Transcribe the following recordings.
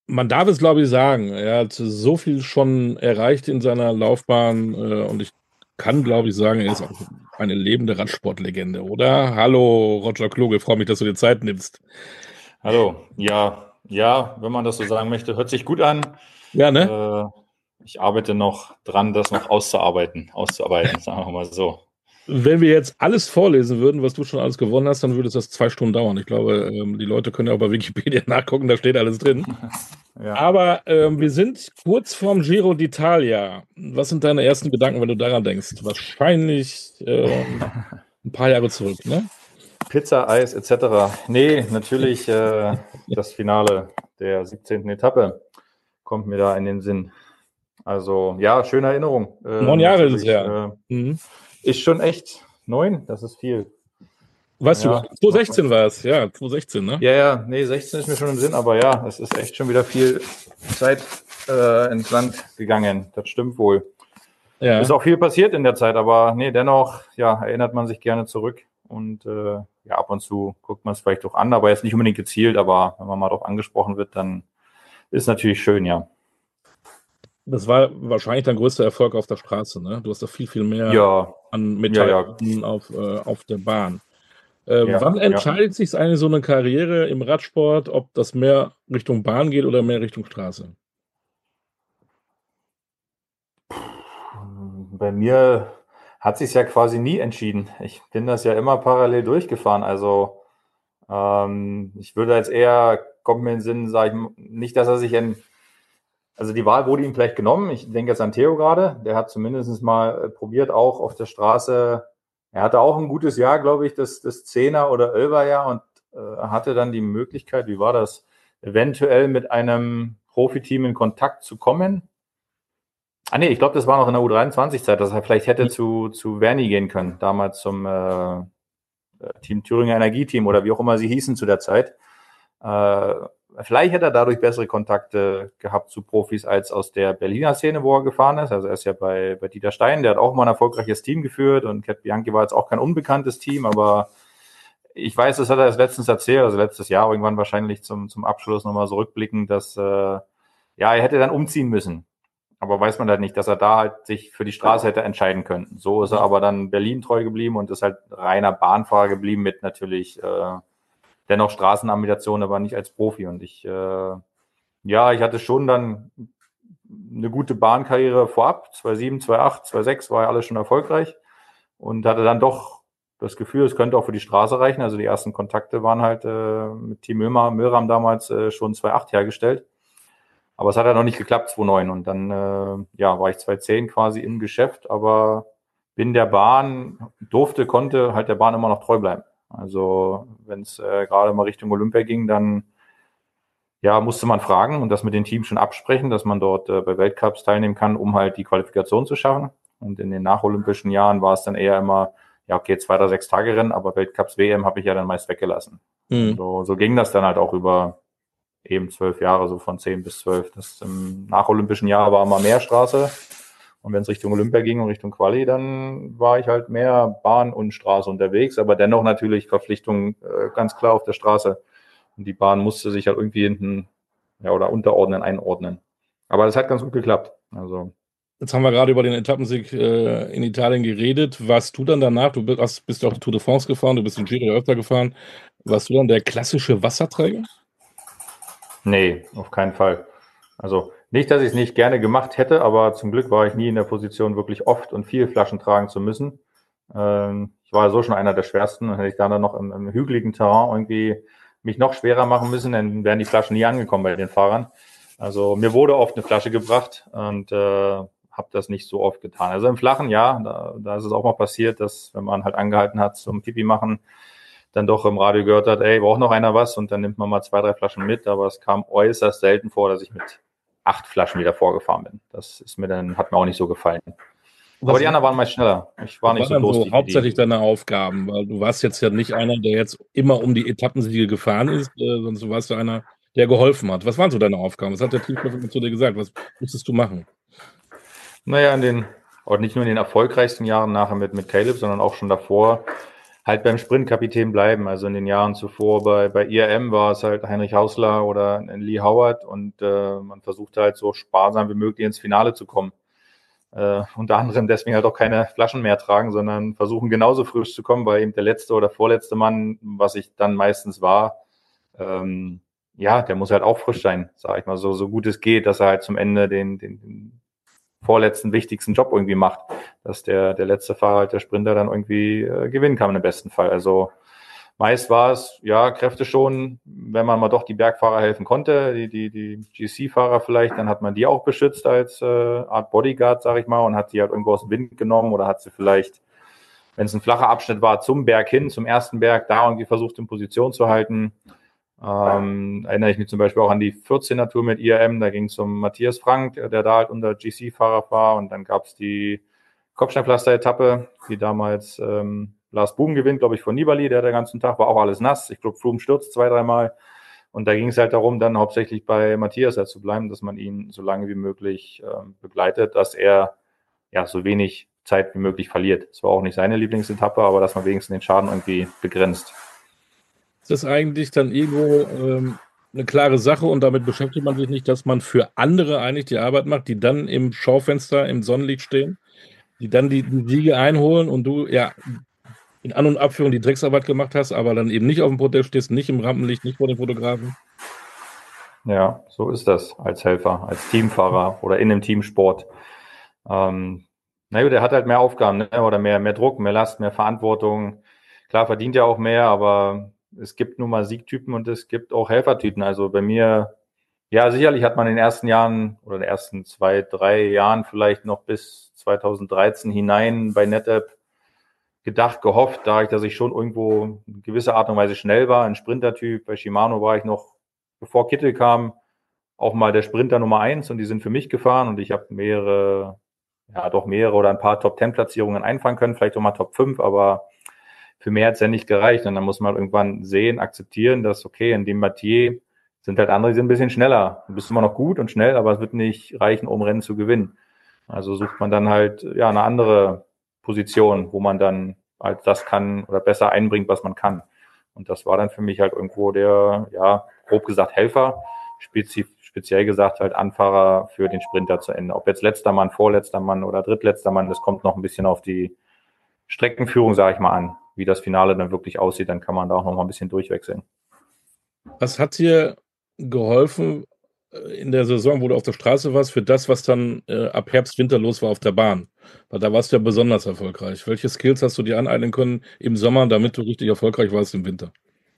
man darf es, glaube ich, sagen. Er hat so viel schon erreicht in seiner Laufbahn und ich kann, glaube ich, sagen, er ist auch eine lebende Radsportlegende, oder? Hallo, Roger Kluge, freue mich, dass du dir Zeit nimmst. Hallo, ja, ja, wenn man das so sagen möchte, hört sich gut an. Ja, ne? Äh, Ich arbeite noch dran, das noch auszuarbeiten, sagen wir mal so. Wenn wir jetzt alles vorlesen würden, was du schon alles gewonnen hast, dann würde das 2 Stunden dauern. Ich glaube, die Leute können ja auch bei Wikipedia nachgucken, da steht alles drin. Ja. Aber wir sind kurz vorm Giro d'Italia. Was sind deine ersten Gedanken, wenn du daran denkst? Wahrscheinlich ein paar Jahre zurück, ne? Pizza, Eis etc. Nee, natürlich das Finale der 17. Etappe kommt mir da in den Sinn. Also ja, schöne Erinnerung. 9 Jahre ist es Natürlich her. Mhm. ist schon echt 9, das ist viel. Weißt du, Ja, 2016 war es, ja, 2016, ne? ja, nee, 16 ist mir schon im Sinn, aber ja, es ist echt schon wieder viel Zeit ins Land gegangen. Das stimmt wohl. Ist Ja, auch viel passiert in der Zeit, aber nee, dennoch, ja, erinnert man sich gerne zurück und ja, ab und zu guckt man es vielleicht auch an, aber jetzt nicht unbedingt gezielt, aber wenn man mal darauf angesprochen wird, dann ist natürlich schön, ja. das war wahrscheinlich dein größter Erfolg auf der Straße, ne? Du hast da viel, viel mehr Ja, an ja, ja, Medaillen auf der Bahn. ja, Wann ja. entscheidet sich eigentlich so eine Karriere im Radsport, ob das mehr Richtung Bahn geht oder mehr Richtung Straße? Bei mir hat sich ja quasi nie entschieden. Ich bin das ja immer parallel durchgefahren. Also ich würde jetzt eher, kommt mir in den Sinn, sage ich nicht, dass er sich also die Wahl wurde ihm vielleicht genommen. Ich denke jetzt an Theo gerade. Der hat zumindest mal probiert, auch auf der Straße. Er hatte auch ein gutes Jahr, glaube ich, das 10er oder 11er Jahr und hatte dann die Möglichkeit, wie war das, eventuell mit einem Profiteam in Kontakt zu kommen. Ah nee, ich glaube, das war noch in der U23-Zeit, dass er vielleicht hätte zu Verni gehen können, damals zum Team Thüringer Energieteam oder wie auch immer sie hießen zu der Zeit. Äh, Vielleicht hätte er dadurch bessere Kontakte gehabt zu Profis als aus der Berliner Szene, wo er gefahren ist. Also er ist ja bei Dieter Stein, der hat auch mal ein erfolgreiches Team geführt und Cat Bianchi war jetzt auch kein unbekanntes Team, aber ich weiß, das hat er letztens erzählt, also letztes Jahr irgendwann wahrscheinlich zum Abschluss nochmal so rückblickend, dass ja, er hätte dann umziehen müssen. Aber weiß man halt nicht, dass er da halt sich für die Straße hätte entscheiden können. So ist er aber dann Berlin treu geblieben und ist halt reiner Bahnfahrer geblieben mit natürlich dennoch Straßenambitionen, aber nicht als Profi. Und ja, ich hatte schon dann eine gute Bahnkarriere vorab. 2007, 2008, 2006 war ja alles schon erfolgreich und hatte dann doch das Gefühl, es könnte auch für die Straße reichen. Also die ersten Kontakte waren halt mit Team Milram damals schon 2008 hergestellt. Aber es hat ja noch nicht geklappt, 2009. Und dann ja, war ich 2010 quasi im Geschäft, aber bin der Bahn, konnte halt der Bahn immer noch treu bleiben. Also wenn es gerade mal Richtung Olympia ging, dann ja, musste man fragen und das mit den Teams schon absprechen, dass man dort bei Weltcups teilnehmen kann, um halt die Qualifikation zu schaffen. Und in den nacholympischen Jahren war es dann eher immer, ja, okay, 2 oder 6 Tage Rennen, aber Weltcups, WM habe ich ja dann meist weggelassen. Und Mhm. so ging das dann halt auch über eben 12 Jahre, so von 10 bis 12. Das im nacholympischen Jahr war immer mehr Straße. Und wenn es Richtung Olympia ging und Richtung Quali, dann war ich halt mehr Bahn und Straße unterwegs, aber dennoch natürlich Verpflichtung ganz klar auf der Straße. Und die Bahn musste sich halt irgendwie hinten, ja, oder unterordnen, einordnen. Aber das hat ganz gut geklappt. Also, Jetzt haben wir gerade über den Etappensieg in Italien geredet. Warst du dann danach, bist ja auch die Tour de France gefahren, du bist den Giro öfter gefahren, warst du dann der klassische Wasserträger? nee, auf keinen Fall. Also, nicht, dass ich es nicht gerne gemacht hätte, aber zum Glück war ich nie in der Position, wirklich oft und viel Flaschen tragen zu müssen. Ich war ja so schon einer der schwersten und hätte ich dann noch im hügeligen Terrain irgendwie mich noch schwerer machen müssen, dann wären die Flaschen nie angekommen bei den Fahrern. Also mir wurde oft eine Flasche gebracht und habe das nicht so oft getan. Also im Flachen, ja, da ist es auch mal passiert, dass wenn man halt angehalten hat zum Pipi machen, dann doch im Radio gehört hat, ey, braucht noch einer was? Und dann nimmt man mal 2, 3 Flaschen mit, aber es kam äußerst selten vor, dass ich mit 8 Flaschen wieder vorgefahren bin. Das ist mir dann, hat mir auch nicht so gefallen. Aber Was, die anderen waren meist schneller. Ich war was nicht waren so dann so durstig wie hauptsächlich die. deine Aufgaben? Weil du warst jetzt ja nicht einer, der jetzt immer um die Etappensiege gefahren ist, sondern du warst ja einer, der geholfen hat. Was waren so deine Aufgaben? Was hat der Teamchef immer zu dir gesagt? Was musstest du machen? Naja, und nicht nur in den erfolgreichsten Jahren nachher mit Caleb, sondern auch schon davor, halt beim Sprintkapitän bleiben. Also in den Jahren zuvor bei IRM war es halt Heinrich Hausler oder Lee Howard und man versuchte halt so sparsam wie möglich ins Finale zu kommen. Unter anderem deswegen halt auch keine Flaschen mehr tragen, sondern versuchen genauso frisch zu kommen, weil eben der letzte oder vorletzte Mann, was ich dann meistens war, ja, der muss halt auch frisch sein, sage ich mal, so gut es geht, dass er halt zum Ende den vorletzten wichtigsten Job irgendwie macht, dass der letzte Fahrer, halt der Sprinter, dann irgendwie gewinnen kann im besten Fall. Also meist war es, ja, Kräfte schon, wenn man mal doch die Bergfahrer helfen konnte, die GC-Fahrer vielleicht, dann hat man die auch beschützt als Art Bodyguard, sage ich mal, und hat die halt irgendwo aus dem Wind genommen oder hat sie vielleicht, wenn es ein flacher Abschnitt war, zum Berg hin, zum ersten Berg, da irgendwie versucht in Position zu halten. Erinnere ich mich zum Beispiel auch an die 14er Tour mit IRM, da ging es um Matthias Frank, der da halt unter GC-Fahrer war, und dann gab es die Kopfsteinpflaster-Etappe, die damals Lars Boom gewinnt, glaube ich, von Nibali, der den ganzen Tag war auch alles nass. Ich glaube, Froome stürzt 2-3 Mal. Und da ging es halt darum, dann hauptsächlich bei Matthias halt zu bleiben, dass man ihn so lange wie möglich begleitet, dass er ja so wenig Zeit wie möglich verliert. Es war auch nicht seine Lieblingsetappe, aber dass man wenigstens den Schaden irgendwie begrenzt. Ist das eigentlich dann irgendwo eine klare Sache und damit beschäftigt man sich nicht, dass man für andere eigentlich die Arbeit macht, die dann im Schaufenster im Sonnenlicht stehen, die dann die Siege einholen und du ja in An- und Abführung die Drecksarbeit gemacht hast, aber dann eben nicht auf dem Podest stehst, nicht im Rampenlicht, nicht vor den Fotografen? Ja, so ist das als Helfer, als Teamfahrer oder in einem Teamsport. Na gut, der hat halt mehr Aufgaben, ne? Oder mehr Druck, mehr Last, mehr Verantwortung. Klar verdient er auch mehr, aber es gibt nun mal Siegtypen und es gibt auch Helfertypen. Also bei mir, ja, sicherlich hat man in den ersten Jahren oder in den ersten 2, 3 Jahren vielleicht noch bis 2013 hinein bei NetApp gedacht, gehofft, dass ich schon irgendwo in gewisser Art und Weise schnell war, ein Sprintertyp. Bei Shimano war ich noch, bevor Kittel kam, auch mal der Sprinter Nummer 1 und die sind für mich gefahren und ich habe mehrere oder ein paar Top-10-Platzierungen einfangen können, vielleicht auch mal Top 5, aber für mehr hat es ja nicht gereicht. Und dann muss man irgendwann sehen, akzeptieren, dass, okay, in dem Metier sind halt andere, die sind ein bisschen schneller. Du bist immer noch gut und schnell, aber es wird nicht reichen, um Rennen zu gewinnen. Also sucht man dann halt ja eine andere Position, wo man dann halt das kann oder besser einbringt, was man kann. Und das war dann für mich halt irgendwo der, ja, grob gesagt Helfer, speziell gesagt halt Anfahrer für den Sprinter zu Ende. Ob jetzt letzter Mann, vorletzter Mann oder drittletzter Mann, das kommt noch ein bisschen auf die Streckenführung, sage ich mal, an. Wie das Finale dann wirklich aussieht, dann kann man da auch noch mal ein bisschen durchwechseln. Was hat dir geholfen in der Saison, wo du auf der Straße warst, für das, was dann ab Herbst, Winter los war auf der Bahn? Weil da warst du ja besonders erfolgreich. Welche Skills hast du dir aneignen können im Sommer, damit du richtig erfolgreich warst im Winter?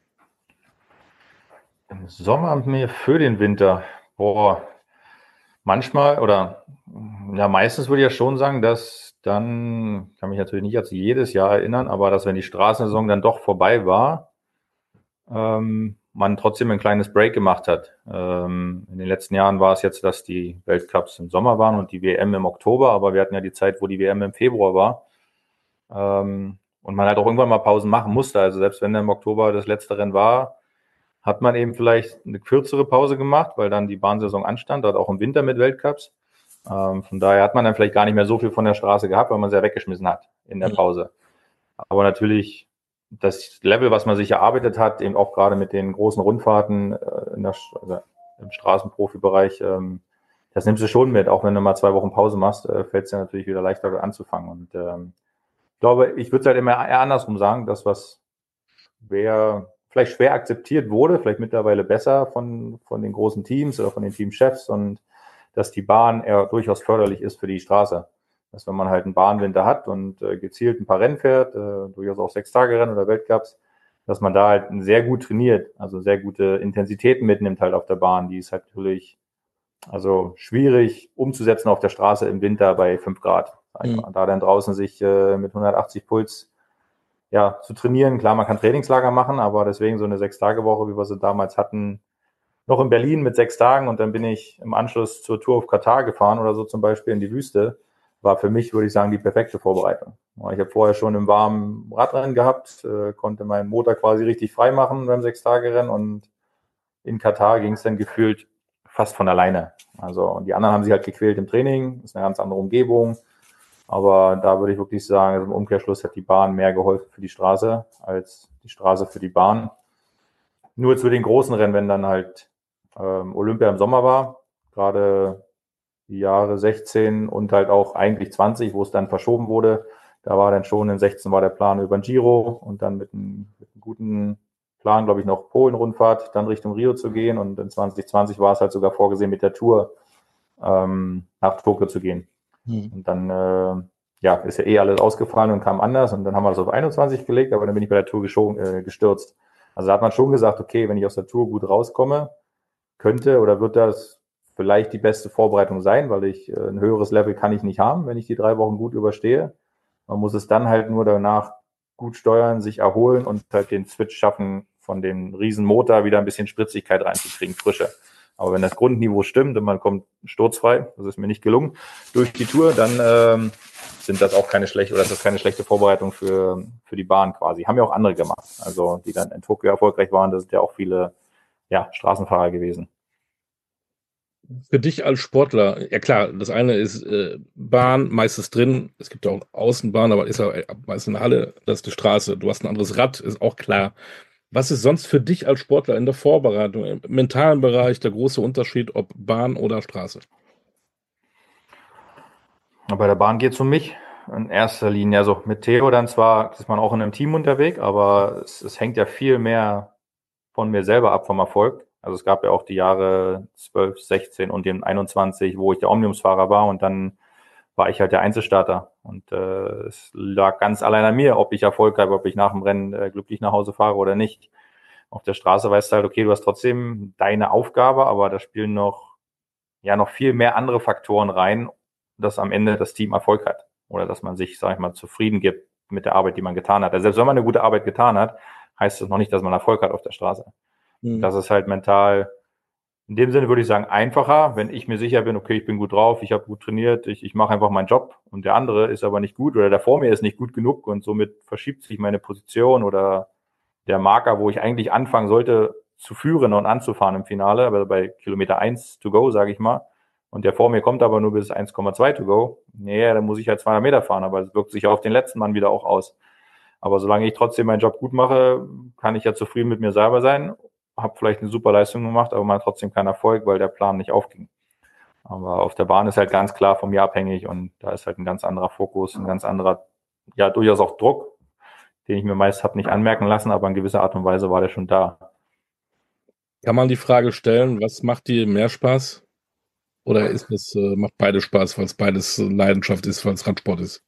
Im Sommer mir für den Winter, boah, manchmal oder ja, meistens würde ich ja schon sagen, dass dann, kann mich natürlich nicht als jedes Jahr erinnern, aber dass wenn die Straßensaison dann doch vorbei war, man trotzdem ein kleines Break gemacht hat. In den letzten Jahren war es jetzt, dass die Weltcups im Sommer waren und die WM im Oktober, aber wir hatten ja die Zeit, wo die WM im Februar war. Und man halt auch irgendwann mal Pausen machen musste. Also selbst wenn im Oktober das letzte Rennen war, hat man eben vielleicht eine kürzere Pause gemacht, weil dann die Bahnsaison anstand, dort auch im Winter mit Weltcups. Von daher hat man dann vielleicht gar nicht mehr so viel von der Straße gehabt, weil man sie ja weggeschmissen hat in der Pause. Aber natürlich das Level, was man sich erarbeitet hat, eben auch gerade mit den großen Rundfahrten also im Straßenprofibereich, das nimmst du schon mit. Auch wenn du mal 2 Wochen Pause machst, fällt es dir natürlich wieder leichter anzufangen. Und ich glaube, ich würde es halt immer eher andersrum sagen, das, was vielleicht schwer akzeptiert wurde, vielleicht mittlerweile besser von den großen Teams oder von den Teamchefs, und dass die Bahn eher durchaus förderlich ist für die Straße. Dass wenn man halt einen Bahnwinter hat und gezielt ein paar Rennen fährt, durchaus auch 6-Tage-Rennen oder Weltcups, dass man da halt sehr gut trainiert, also sehr gute Intensitäten mitnimmt halt auf der Bahn. Die ist halt natürlich also schwierig umzusetzen auf der Straße im Winter bei 5 Grad. Da dann draußen sich mit 180 Puls ja, zu trainieren. Klar, man kann Trainingslager machen, aber deswegen so eine 6-Tage-Woche, wie wir sie damals hatten, noch in Berlin mit 6 Tagen und dann bin ich im Anschluss zur Tour auf Katar gefahren oder so zum Beispiel in die Wüste, war für mich, würde ich sagen, die perfekte Vorbereitung. Ich habe vorher schon im warmen Radrennen gehabt, konnte meinen Motor quasi richtig frei machen beim 6-Tage-Rennen und in Katar ging es dann gefühlt fast von alleine. Also und die anderen haben sich halt gequält im Training, ist eine ganz andere Umgebung. Aber da würde ich wirklich sagen, also im Umkehrschluss hat die Bahn mehr geholfen für die Straße als die Straße für die Bahn. Nur zu den großen Rennen, wenn dann halt Olympia im Sommer war, gerade die Jahre 16 und halt auch eigentlich 20, wo es dann verschoben wurde. Da war dann schon in 16 war der Plan über den Giro und dann mit einem guten Plan, glaube ich, noch Polen-Rundfahrt, dann Richtung Rio zu gehen. Und in 2020 war es halt sogar vorgesehen, mit der Tour nach Tokio zu gehen. Und dann ja, ist ja eh alles ausgefallen und kam anders. Und dann haben wir das auf 21 gelegt, aber dann bin ich bei der Tour gestürzt. Also da hat man schon gesagt, okay, wenn ich aus der Tour gut rauskomme, könnte oder wird das vielleicht die beste Vorbereitung sein, weil ich ein höheres Level kann ich nicht haben, wenn ich die 3 Wochen gut überstehe. Man muss es dann halt nur danach gut steuern, sich erholen und halt den Switch schaffen, von dem Riesenmotor wieder ein bisschen Spritzigkeit reinzukriegen, Frische. Aber wenn das Grundniveau stimmt und man kommt sturzfrei, das ist mir nicht gelungen, durch die Tour, dann sind das auch keine schlechte, oder das ist keine schlechte Vorbereitung für die Bahn quasi. Haben ja auch andere gemacht. Also die dann in Tokio erfolgreich waren, das sind ja auch viele Straßenfahrer gewesen. Für dich als Sportler, ja klar, das eine ist Bahn, meistens drin, es gibt auch Außenbahn, aber ist ja meist eine Halle, das ist die Straße, du hast ein anderes Rad, ist auch klar. Was ist sonst für dich als Sportler in der Vorbereitung, im mentalen Bereich der große Unterschied, ob Bahn oder Straße? Bei der Bahn geht es um mich in erster Linie. Also mit Theo dann zwar ist man auch in einem Team unterwegs, aber es hängt ja viel mehr von mir selber ab vom Erfolg. Also es gab ja auch die Jahre 12, 16 und den 21, wo ich der Omniumsfahrer war und dann war ich halt der Einzelstarter. Und es lag ganz allein an mir, ob ich Erfolg habe, ob ich nach dem Rennen glücklich nach Hause fahre oder nicht. Auf der Straße weißt du halt, okay, du hast trotzdem deine Aufgabe, aber da spielen noch viel mehr andere Faktoren rein, dass am Ende das Team Erfolg hat. Oder dass man sich, sag ich mal, zufrieden gibt mit der Arbeit, die man getan hat. Also selbst wenn man eine gute Arbeit getan hat, heißt das noch nicht, dass man Erfolg hat auf der Straße. Das ist halt mental, in dem Sinne würde ich sagen, einfacher, wenn ich mir sicher bin, okay, ich bin gut drauf, ich habe gut trainiert, ich mache einfach meinen Job und der andere ist aber nicht gut oder der vor mir ist nicht gut genug und somit verschiebt sich meine Position oder der Marker, wo ich eigentlich anfangen sollte zu führen und anzufahren im Finale, aber bei Kilometer 1 to go, sage ich mal, und der vor mir kommt aber nur bis 1,2 to go, nee, dann muss ich halt 200 Meter fahren, aber es wirkt sich auf den letzten Mann wieder auch aus. Aber solange ich trotzdem meinen Job gut mache, kann ich ja zufrieden mit mir selber sein, habe vielleicht eine super Leistung gemacht, aber man hat trotzdem keinen Erfolg, weil der Plan nicht aufging. Aber auf der Bahn ist halt ganz klar von mir abhängig und da ist halt ein ganz anderer Fokus, ein ganz anderer, ja, durchaus auch Druck, den ich mir meist habe nicht anmerken lassen, aber in gewisser Art und Weise war der schon da. Kann man die Frage stellen, was macht dir mehr Spaß? Oder macht beides Spaß, weil es beides Leidenschaft ist, weil es Radsport ist?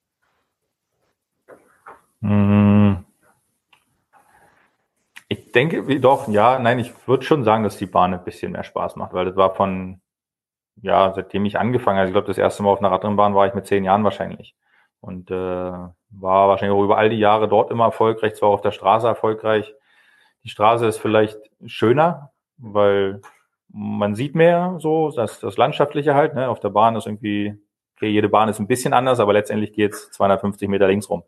Ich denke, doch, ja, nein, ich würde schon sagen, dass die Bahn ein bisschen mehr Spaß macht, weil das war seitdem ich angefangen habe, ich glaube, das erste Mal auf einer Radrennbahn war ich mit 10 Jahren wahrscheinlich. Und war wahrscheinlich auch über all die Jahre dort immer erfolgreich, zwar auf der Straße erfolgreich. Die Straße ist vielleicht schöner, weil man sieht mehr so, das Landschaftliche halt. Ne? Auf der Bahn ist irgendwie, okay, jede Bahn ist ein bisschen anders, aber letztendlich geht's 250 Meter links rum.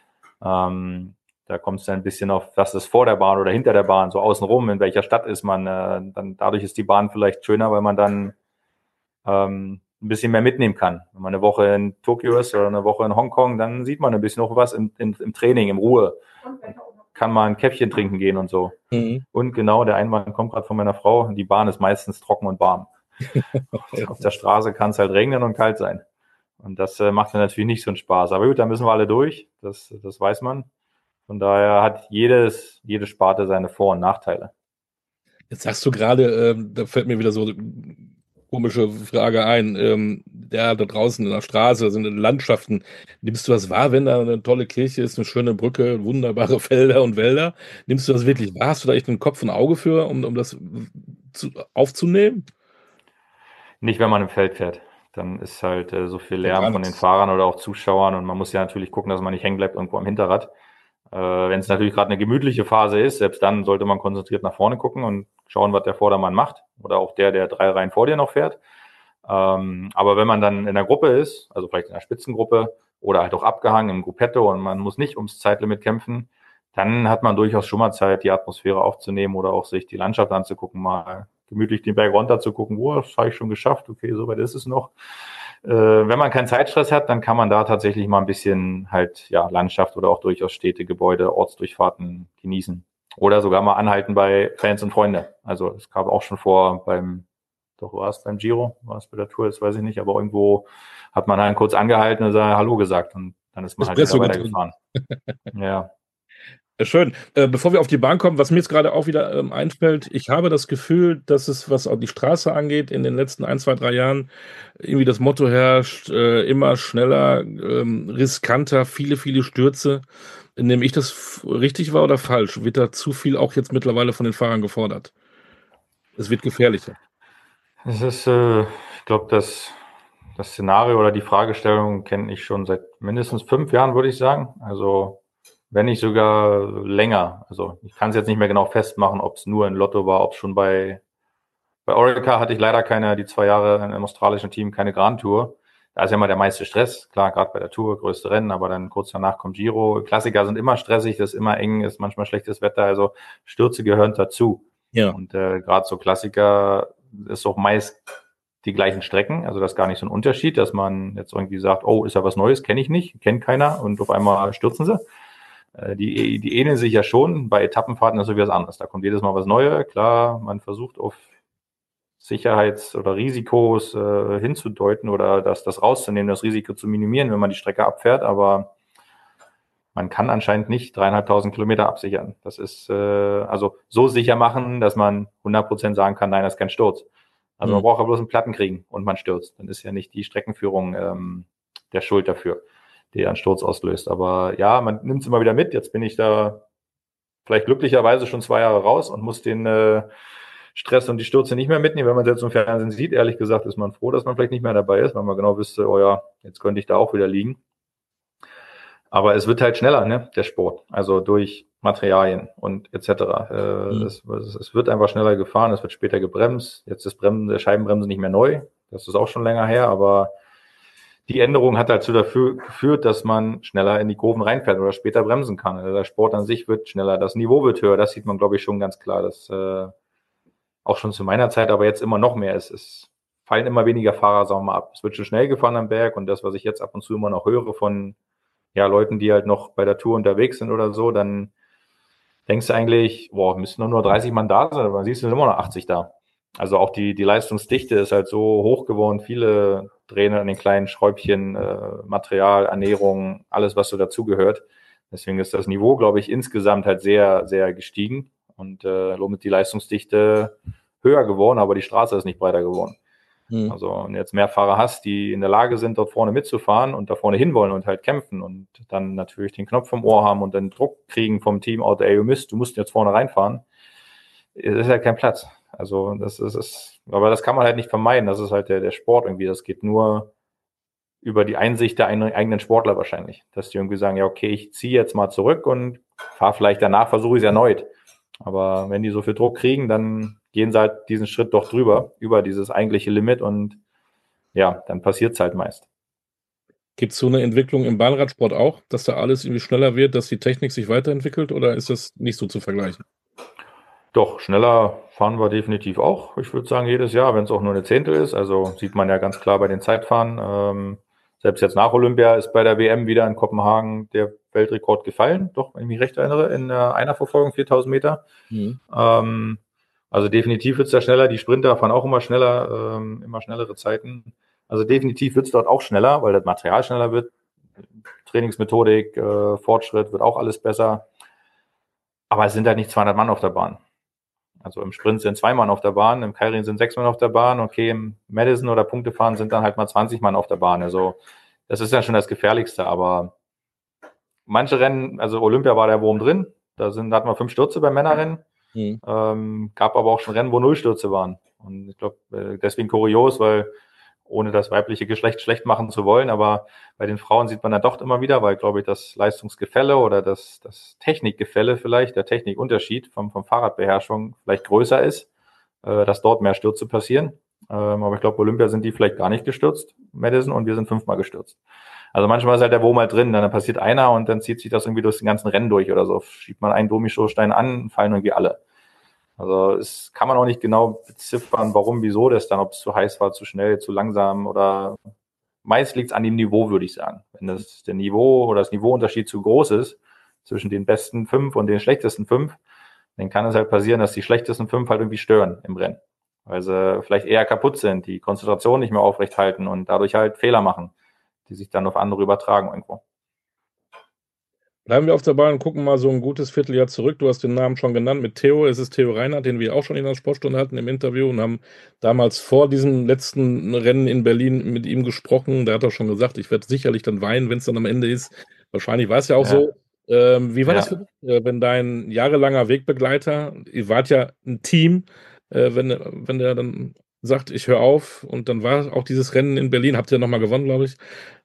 Da kommt es dann ein bisschen auf, was ist vor der Bahn oder hinter der Bahn, so außenrum, in welcher Stadt ist man. Dann dadurch ist die Bahn vielleicht schöner, weil man dann ein bisschen mehr mitnehmen kann. Wenn man eine Woche in Tokio ist oder eine Woche in Hongkong, dann sieht man ein bisschen noch was im Training, in Ruhe. Kann mal ein Käffchen trinken gehen und so. Und genau, der Einwand kommt gerade von meiner Frau, die Bahn ist meistens trocken und warm. Auf der Straße kann es halt regnen und kalt sein. Und das macht dann natürlich nicht so einen Spaß. Aber gut, da müssen wir alle durch, das weiß man. Von daher hat jede Sparte seine Vor- und Nachteile. Jetzt sagst du gerade, da fällt mir wieder so eine komische Frage ein. Da draußen in der Straße, sind in Landschaften, nimmst du das wahr, wenn da eine tolle Kirche ist, eine schöne Brücke, wunderbare Felder und Wälder? Nimmst du das wirklich wahr? Hast du da echt einen Kopf und Auge für, um das aufzunehmen? Nicht, wenn man im Feld fährt. Dann ist halt so viel Ja, Lärm gar von den nichts. Fahrern oder auch Zuschauern und man muss ja natürlich gucken, dass man nicht hängen bleibt irgendwo am Hinterrad. Wenn es natürlich gerade eine gemütliche Phase ist, selbst dann sollte man konzentriert nach vorne gucken und schauen, was der Vordermann macht oder auch der 3 Reihen vor dir noch fährt. Aber wenn man dann in der Gruppe ist, also vielleicht in einer Spitzengruppe oder halt auch abgehangen im Gruppetto und man muss nicht ums Zeitlimit kämpfen, dann hat man durchaus schon mal Zeit, die Atmosphäre aufzunehmen oder auch sich die Landschaft anzugucken, mal gemütlich den Berg runter zu gucken, das habe ich schon geschafft, okay, soweit ist es noch. Wenn man keinen Zeitstress hat, dann kann man da tatsächlich mal ein bisschen halt, ja, Landschaft oder auch durchaus Städte, Gebäude, Ortsdurchfahrten genießen. Oder sogar mal anhalten bei Fans und Freunde. Also es gab auch schon vor war es beim Giro, war es bei der Tour, das weiß ich nicht, aber irgendwo hat man halt kurz angehalten und Hallo gesagt und dann ist man halt wieder Espresso getrunken. weitergefahren. Ja. Schön. Bevor wir auf die Bahn kommen, was mir jetzt gerade auch wieder einfällt, ich habe das Gefühl, dass es, was auch die Straße angeht, in den letzten 1, 2, 3 Jahren irgendwie das Motto herrscht, immer schneller, riskanter, viele, viele Stürze. Nehme ich das richtig wahr oder falsch? Wird da zu viel auch jetzt mittlerweile von den Fahrern gefordert? Es wird gefährlicher. Es ist, ich glaube, das Szenario oder die Fragestellung kenne ich schon seit mindestens 5 Jahren, würde ich sagen. Also wenn nicht sogar länger. Also ich kann es jetzt nicht mehr genau festmachen, ob es nur in Lotto war, ob es schon bei Orica hatte ich leider die 2 Jahre im australischen Team keine Grand Tour. Da ist ja immer der meiste Stress. Klar, gerade bei der Tour, größte Rennen, aber dann kurz danach kommt Giro. Klassiker sind immer stressig, das ist immer eng, ist manchmal schlechtes Wetter. Also Stürze gehören dazu. Ja. Und gerade so Klassiker ist auch meist die gleichen Strecken. Also das ist gar nicht so ein Unterschied, dass man jetzt irgendwie sagt, oh, ist ja was Neues, kenne ich nicht, kennt keiner und auf einmal stürzen sie. Die ähneln sich ja schon. Bei Etappenfahrten ist so wie was anderes. Da kommt jedes Mal was Neues. Klar, man versucht auf Sicherheits- oder Risikos hinzudeuten oder das rauszunehmen, das Risiko zu minimieren, wenn man die Strecke abfährt. Aber man kann anscheinend nicht 3.500 Kilometer absichern. Das ist also so sicher machen, dass man 100% sagen kann, nein, das ist kein Sturz. Also man braucht ja bloß einen Platten kriegen und man stürzt. Dann ist ja nicht die Streckenführung der Schuld dafür, die einen Sturz auslöst. Aber ja, man nimmt es immer wieder mit. Jetzt bin ich da vielleicht glücklicherweise schon 2 Jahre raus und muss den Stress und die Stürze nicht mehr mitnehmen. Wenn man es jetzt im Fernsehen sieht, ehrlich gesagt, ist man froh, dass man vielleicht nicht mehr dabei ist, weil man genau wüsste, oh ja, jetzt könnte ich da auch wieder liegen. Aber es wird halt schneller, ne, der Sport. Also durch Materialien und etc. Es wird einfach schneller gefahren, es wird später gebremst. Jetzt ist der Scheibenbremse nicht mehr neu. Das ist auch schon länger her, aber die Änderung hat dazu dafür geführt, dass man schneller in die Kurven reinfährt oder später bremsen kann. Also der Sport an sich wird schneller, das Niveau wird höher. Das sieht man, glaube ich, schon ganz klar. Das auch schon zu meiner Zeit, aber jetzt immer noch mehr. Es fallen immer weniger Fahrer, sagen wir mal, ab. Es wird schon schnell gefahren am Berg und das, was ich jetzt ab und zu immer noch höre von ja, Leuten, die halt noch bei der Tour unterwegs sind oder so, dann denkst du eigentlich, boah, müssten nur 30 Mann da sein, aber siehst du immer noch 80 da. Also auch die Leistungsdichte ist halt so hoch geworden, viele drehen an den kleinen Schräubchen, Material, Ernährung, alles, was so dazugehört. Deswegen ist das Niveau, glaube ich, insgesamt halt sehr, sehr gestiegen und somit die Leistungsdichte höher geworden, aber die Straße ist nicht breiter geworden. Also wenn du jetzt mehr Fahrer hast, die in der Lage sind, dort vorne mitzufahren und da vorne hinwollen und halt kämpfen und dann natürlich den Knopf vom Ohr haben und dann Druck kriegen vom Team, ey, du musst jetzt vorne reinfahren, ist halt kein Platz. Also aber das kann man halt nicht vermeiden. Das ist halt der Sport irgendwie. Das geht nur über die Einsicht der eigenen Sportler wahrscheinlich. Dass die irgendwie sagen, ja, okay, ich ziehe jetzt mal zurück und fahre vielleicht danach, versuche ich es erneut. Aber wenn die so viel Druck kriegen, dann gehen sie halt diesen Schritt doch drüber, über dieses eigentliche Limit und ja, dann passiert es halt meist. Gibt es so eine Entwicklung im Bahnradsport auch, dass da alles irgendwie schneller wird, dass die Technik sich weiterentwickelt oder ist das nicht so zu vergleichen? Doch, schneller fahren wir definitiv auch. Ich würde sagen, jedes Jahr, wenn es auch nur eine Zehntel ist. Also sieht man ja ganz klar bei den Zeitfahren. Selbst jetzt nach Olympia ist bei der WM wieder in Kopenhagen der Weltrekord gefallen. Doch, wenn ich mich recht erinnere, in einer Verfolgung 4.000 Meter. Also definitiv wird es da schneller. Die Sprinter fahren auch immer schneller, immer schnellere Zeiten. Also definitiv wird es dort auch schneller, weil das Material schneller wird. Trainingsmethodik, Fortschritt wird auch alles besser. Aber es sind halt nicht 200 Mann auf der Bahn. Also im Sprint sind 2 Mann auf der Bahn, im Keirin sind 6 Mann auf der Bahn. Okay, im Madison oder Punktefahren sind dann halt mal 20 Mann auf der Bahn. Also das ist dann schon das Gefährlichste. Aber manche Rennen, also Olympia war der Wurm drin. Da hatten wir 5 Stürze beim Männerrennen. Gab aber auch schon Rennen, wo 0 Stürze waren. Und ich glaube, deswegen kurios, weil ohne das weibliche Geschlecht schlecht machen zu wollen, aber bei den Frauen sieht man dann doch immer wieder, weil, glaube ich, das Leistungsgefälle oder das Technikgefälle vielleicht, der Technikunterschied vom Fahrradbeherrschung vielleicht größer ist, dass dort mehr Stürze passieren. Aber ich glaube, Olympia sind die vielleicht gar nicht gestürzt, Madison, und wir sind 5-mal gestürzt. Also manchmal ist halt der Wurm halt drin, dann passiert einer und dann zieht sich das irgendwie durch den ganzen Rennen durch oder so. Schiebt man einen Dominostein an, fallen irgendwie alle. Also es kann man auch nicht genau beziffern, warum, wieso das dann, ob es zu heiß war, zu schnell, zu langsam oder meist liegt es an dem Niveau, würde ich sagen. Wenn der Niveau oder das Niveauunterschied zu groß ist zwischen den besten 5 und den schlechtesten 5, dann kann es halt passieren, dass die schlechtesten 5 halt irgendwie stören im Rennen. Weil sie vielleicht eher kaputt sind, die Konzentration nicht mehr aufrecht halten und dadurch halt Fehler machen, die sich dann auf andere übertragen irgendwo. Bleiben wir auf der Bahn und gucken mal so ein gutes Vierteljahr zurück. Du hast den Namen schon genannt mit Theo. Es ist Theo Reinhardt, den wir auch schon in der Sportstunde hatten im Interview und haben damals vor diesem letzten Rennen in Berlin mit ihm gesprochen. Da hat er schon gesagt, ich werde sicherlich dann weinen, wenn es dann am Ende ist. Wahrscheinlich war es ja auch so. Wie war das für dich, wenn dein jahrelanger Wegbegleiter, ihr wart ja ein Team, wenn der dann sagt, ich höre auf, und dann war auch dieses Rennen in Berlin, habt ihr nochmal gewonnen, glaube ich.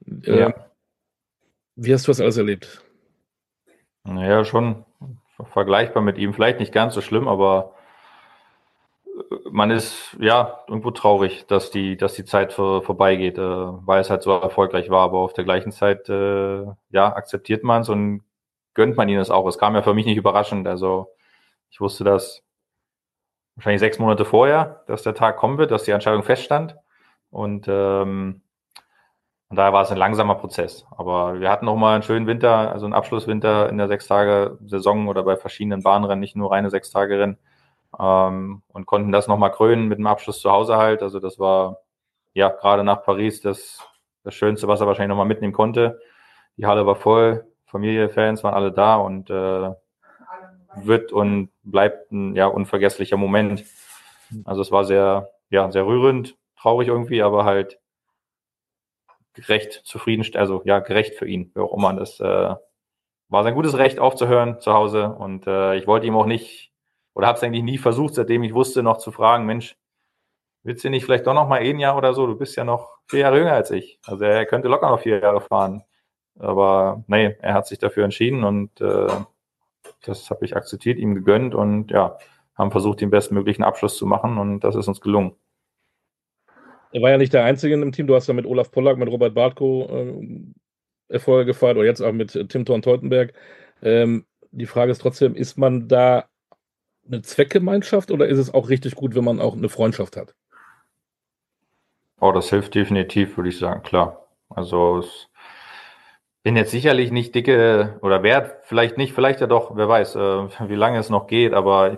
Wie hast du das alles erlebt? Naja, schon vergleichbar mit ihm. Vielleicht nicht ganz so schlimm, aber man ist ja irgendwo traurig, dass die Zeit vorbeigeht, weil es halt so erfolgreich war. Aber auf der gleichen Zeit, akzeptiert man es und gönnt man ihnen es auch. Es kam ja für mich nicht überraschend. Also ich wusste das wahrscheinlich 6 Monate vorher, dass der Tag kommen wird, dass die Entscheidung feststand. Und daher war es ein langsamer Prozess. Aber wir hatten noch mal einen schönen Winter, also einen Abschlusswinter in der 6-Tage-Saison oder bei verschiedenen Bahnrennen, nicht nur reine 6-Tage-Rennen. Und konnten das nochmal krönen mit dem Abschluss zu Hause halt. Also das war ja gerade nach Paris das Schönste, was er wahrscheinlich nochmal mitnehmen konnte. Die Halle war voll, Familie, Fans waren alle da und wird und bleibt ein unvergesslicher Moment. Also es war sehr rührend, traurig irgendwie, aber halt gerecht, gerecht für ihn, wie auch immer. Das war sein gutes Recht aufzuhören zu Hause und ich wollte ihm auch nicht oder habe es eigentlich nie versucht, seitdem ich wusste, noch zu fragen, Mensch, willst du nicht vielleicht doch noch mal 1 Jahr oder so? Du bist ja noch 4 Jahre jünger als ich. Also er könnte locker noch 4 Jahre fahren. Aber nee, er hat sich dafür entschieden und das habe ich akzeptiert, ihm gegönnt und haben versucht, den bestmöglichen Abschluss zu machen und das ist uns gelungen. Er war ja nicht der Einzige in dem Team. Du hast ja mit Olaf Pollack, mit Robert Bartko Erfolge gefeiert oder jetzt auch mit Tim Thorn-Teutenberg. Die Frage ist trotzdem, ist man da eine Zweckgemeinschaft oder ist es auch richtig gut, wenn man auch eine Freundschaft hat? Oh, das hilft definitiv, würde ich sagen, klar. Also ich bin jetzt sicherlich nicht dicke oder wert, vielleicht nicht, vielleicht ja doch, wer weiß, wie lange es noch geht, aber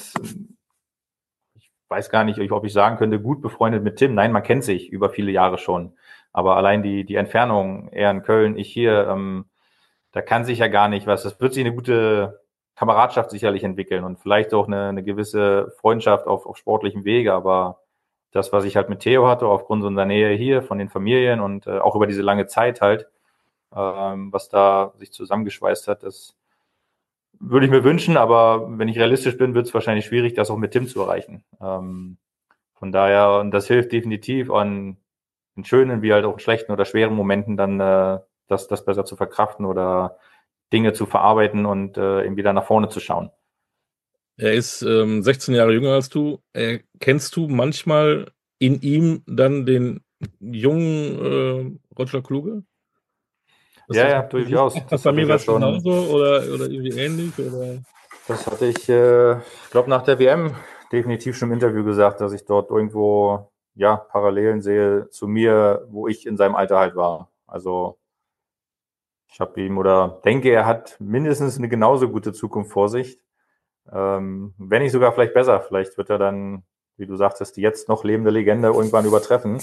ich weiß gar nicht, ob ich sagen könnte, gut befreundet mit Tim. Nein, man kennt sich über viele Jahre schon. Aber allein die Entfernung, er in Köln, ich hier, da kann sich ja gar nicht was. Das wird sich eine gute Kameradschaft sicherlich entwickeln und vielleicht auch eine gewisse Freundschaft auf sportlichem Wege. Aber das, was ich halt mit Theo hatte, aufgrund unserer Nähe hier von den Familien und auch über diese lange Zeit halt, was da sich zusammengeschweißt hat, das würde ich mir wünschen, aber wenn ich realistisch bin, wird es wahrscheinlich schwierig, das auch mit Tim zu erreichen. Von daher, und das hilft definitiv an in schönen wie halt auch in schlechten oder schweren Momenten dann das besser zu verkraften oder Dinge zu verarbeiten und eben wieder nach vorne zu schauen. Er ist 16 Jahre jünger als du. Kennst du manchmal in ihm dann den jungen Roger Kluge? Ja, durchaus. Das Bei hatte mir ich war ja es schon. genauso oder irgendwie ähnlich? Oder? Das hatte ich glaube, nach der WM definitiv schon im Interview gesagt, dass ich dort irgendwo Parallelen sehe zu mir, wo ich in seinem Alter halt war. Also ich habe ihm oder denke, er hat mindestens eine genauso gute Zukunft vor sich. Wenn nicht sogar vielleicht besser. Vielleicht wird er dann, wie du sagtest, die jetzt noch lebende Legende irgendwann übertreffen.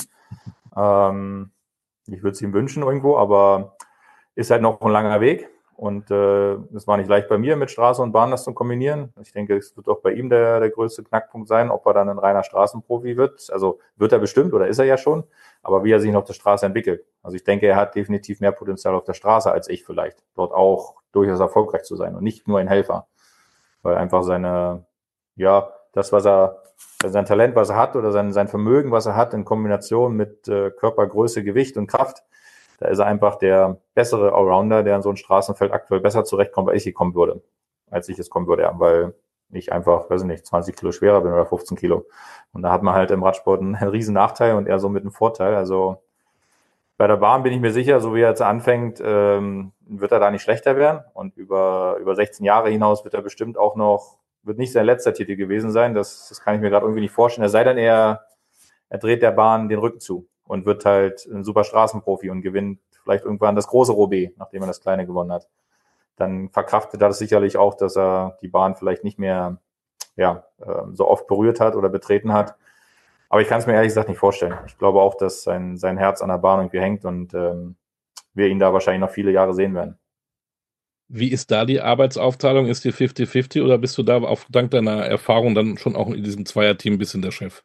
Ich würde es ihm wünschen irgendwo, aber ist halt noch ein langer Weg. Und es war nicht leicht bei mir, mit Straße und Bahn das zu kombinieren. Ich denke, es wird auch bei ihm der größte Knackpunkt sein, ob er dann ein reiner Straßenprofi wird. Also wird er bestimmt oder ist er ja schon, aber wie er sich noch auf der Straße entwickelt. Also ich denke, er hat definitiv mehr Potenzial auf der Straße als ich vielleicht, dort auch durchaus erfolgreich zu sein und nicht nur ein Helfer. Weil einfach das, sein Talent, was er hat oder sein Vermögen, was er hat, in Kombination mit Körpergröße, Gewicht und Kraft, da ist er einfach der bessere Allrounder, der in so ein Straßenfeld aktuell besser zurechtkommt, als ich es kommen würde, weil ich einfach, weiß ich nicht, 20 Kilo schwerer bin oder 15 Kilo. Und da hat man halt im Radsport einen riesen Nachteil und er somit einen Vorteil. Also bei der Bahn bin ich mir sicher, so wie er jetzt anfängt, wird er da nicht schlechter werden. Und über 16 Jahre hinaus wird er bestimmt auch noch, wird nicht sein letzter Titel gewesen sein. Das kann ich mir gerade irgendwie nicht vorstellen. Es sei denn, er dreht der Bahn den Rücken zu und wird halt ein super Straßenprofi und gewinnt vielleicht irgendwann das große Roubaix, nachdem er das kleine gewonnen hat. Dann verkraftet er das sicherlich auch, dass er die Bahn vielleicht nicht mehr so oft berührt hat oder betreten hat. Aber ich kann es mir ehrlich gesagt nicht vorstellen. Ich glaube auch, dass sein Herz an der Bahn irgendwie hängt und wir ihn da wahrscheinlich noch viele Jahre sehen werden. Wie ist da die Arbeitsaufteilung? Ist die 50-50 oder bist du da auch dank deiner Erfahrung dann schon auch in diesem Zweierteam ein bisschen der Chef?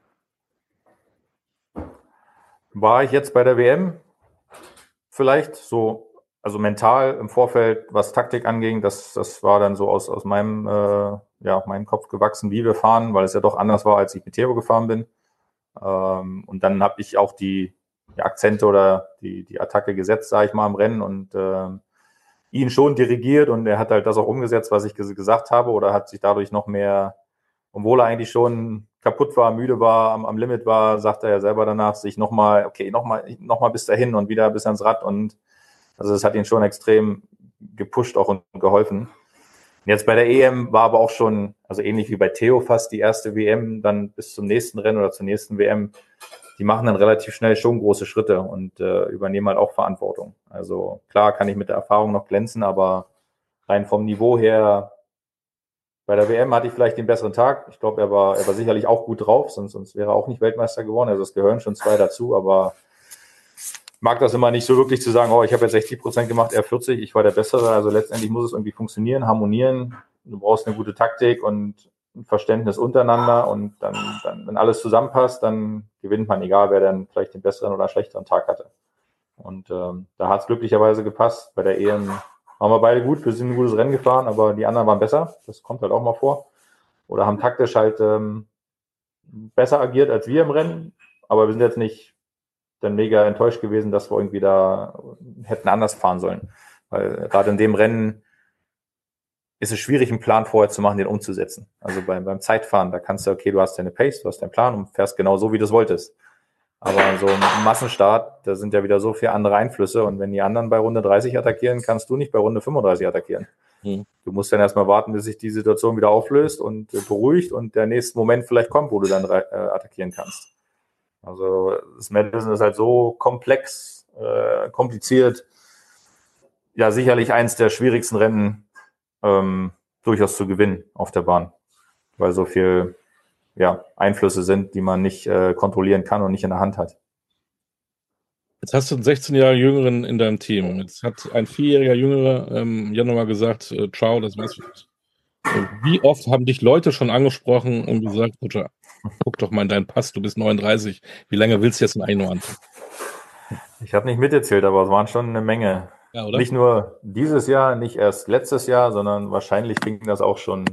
War ich jetzt bei der WM vielleicht so, also mental im Vorfeld, was Taktik anging, das war dann so aus meinem, meinem Kopf gewachsen, wie wir fahren, weil es ja doch anders war, als ich mit Theo gefahren bin. Und dann habe ich auch die Akzente oder die Attacke gesetzt, sage ich mal, im Rennen und ihn schon dirigiert und er hat halt das auch umgesetzt, was ich gesagt habe oder hat sich dadurch noch mehr, obwohl er eigentlich schon kaputt war, müde war, am Limit war, sagt er ja selber danach, sich nochmal bis dahin und wieder bis ans Rad und also das hat ihn schon extrem gepusht auch und geholfen. Jetzt bei der EM war aber auch schon, also ähnlich wie bei Theo fast die erste WM, dann bis zum nächsten Rennen oder zur nächsten WM, die machen dann relativ schnell schon große Schritte und übernehmen halt auch Verantwortung. Also klar kann ich mit der Erfahrung noch glänzen, aber rein vom Niveau her, bei der WM hatte ich vielleicht den besseren Tag. Ich glaube, er war sicherlich auch gut drauf, sonst wäre er auch nicht Weltmeister geworden. Also es gehören schon zwei dazu, aber mag das immer nicht so wirklich zu sagen, oh, ich habe jetzt 60% gemacht, er 40, ich war der Bessere. Also letztendlich muss es irgendwie funktionieren, harmonieren. Du brauchst eine gute Taktik und ein Verständnis untereinander und dann, wenn alles zusammenpasst, dann gewinnt man, egal wer dann vielleicht den besseren oder schlechteren Tag hatte. Und da hat es glücklicherweise gepasst. Bei der EM waren wir beide gut, wir sind ein gutes Rennen gefahren, aber die anderen waren besser. Das kommt halt auch mal vor. Oder haben taktisch halt besser agiert als wir im Rennen, aber wir sind jetzt nicht dann mega enttäuscht gewesen, dass wir irgendwie da hätten anders fahren sollen. Weil gerade in dem Rennen ist es schwierig, einen Plan vorher zu machen, den umzusetzen. Also beim Zeitfahren, da kannst du, okay, du hast deine Pace, du hast deinen Plan und fährst genau so, wie du es wolltest. Aber so im Massenstart, da sind ja wieder so viele andere Einflüsse und wenn die anderen bei Runde 30 attackieren, kannst du nicht bei Runde 35 attackieren. Du musst dann erstmal warten, bis sich die Situation wieder auflöst und beruhigt und der nächste Moment vielleicht kommt, wo du dann attackieren kannst. Also das Madison ist halt so komplex, kompliziert. Ja, sicherlich eins der schwierigsten Rennen durchaus zu gewinnen auf der Bahn, weil so viel Einflüsse sind, die man nicht kontrollieren kann und nicht in der Hand hat. Jetzt hast du einen 16 Jahre Jüngeren in deinem Team. Jetzt hat ein 4-jähriger Jüngerer im Januar gesagt, ciao, das war's. Wie oft haben dich Leute schon angesprochen und gesagt, Roger, guck doch mal in deinen Pass, du bist 39. Wie lange willst du jetzt denn eigentlich noch anfangen? Ich habe nicht mitgezählt, aber es waren schon eine Menge. Ja, oder? Nicht nur dieses Jahr, nicht erst letztes Jahr, sondern wahrscheinlich fing das auch schon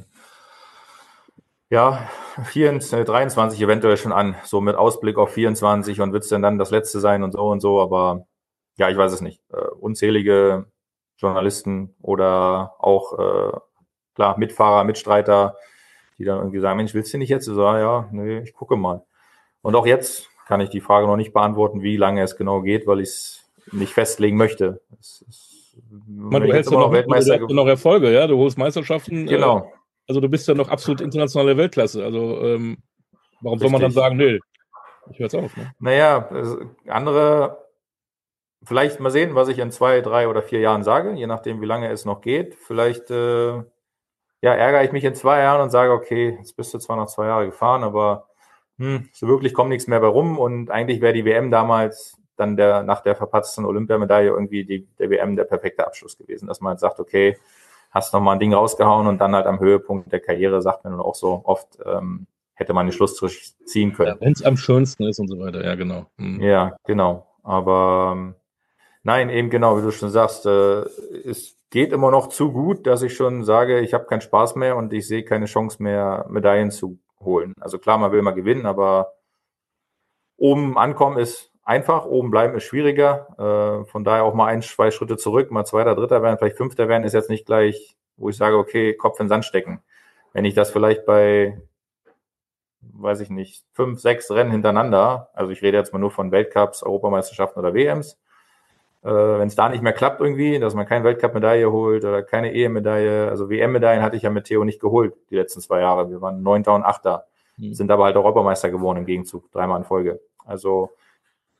23 eventuell schon an, so mit Ausblick auf 24 und wird es denn dann das letzte sein und so, aber ja, ich weiß es nicht. Unzählige Journalisten oder auch klar, Mitfahrer, Mitstreiter, die dann irgendwie sagen, Mensch, willst du nicht jetzt? So, ja, nee, ich gucke mal. Und auch jetzt kann ich die Frage noch nicht beantworten, wie lange es genau geht, weil ich es nicht festlegen möchte. Du hältst ja noch Erfolge, ja? Du holst Meisterschaften. Genau. Also du bist ja noch absolut internationale Weltklasse. Also warum soll man dann sagen, nee, ich höre jetzt auf, ne? Naja, andere, vielleicht mal sehen, was ich in 2, 3 oder 4 Jahren sage, je nachdem, wie lange es noch geht. Vielleicht ärgere ich mich in 2 Jahren und sage, okay, jetzt bist du zwar noch 2 Jahre gefahren, aber so wirklich kommt nichts mehr bei rum. Und eigentlich wäre die WM damals dann nach der verpatzten Olympiamedaille irgendwie der WM der perfekte Abschluss gewesen, dass man halt sagt, okay, hast noch mal ein Ding rausgehauen und dann halt am Höhepunkt der Karriere, sagt man auch so oft, hätte man den Schlussstrich ziehen können. Ja, wenn es am schönsten ist und so weiter, ja, genau. Ja, genau. Aber nein, eben genau, wie du schon sagst, es geht immer noch zu gut, dass ich schon sage, ich habe keinen Spaß mehr und ich sehe keine Chance mehr, Medaillen zu holen. Also klar, man will mal gewinnen, aber oben ankommen ist einfach, oben bleiben ist schwieriger. Von daher auch mal 1, 2 Schritte zurück, mal Zweiter, Dritter werden, vielleicht Fünfter werden, ist jetzt nicht gleich, wo ich sage, okay, Kopf in den Sand stecken. Wenn ich das vielleicht bei, weiß ich nicht, 5, 6 Rennen hintereinander, also ich rede jetzt mal nur von Weltcups, Europameisterschaften oder WMs, wenn es da nicht mehr klappt irgendwie, dass man keine Weltcup-Medaille holt oder keine EM-Medaille, also WM-Medaillen hatte ich ja mit Theo nicht geholt die letzten 2 Jahre. Wir waren 9. und 8. Sind aber halt Europameister geworden im Gegenzug, 3-mal in Folge. Also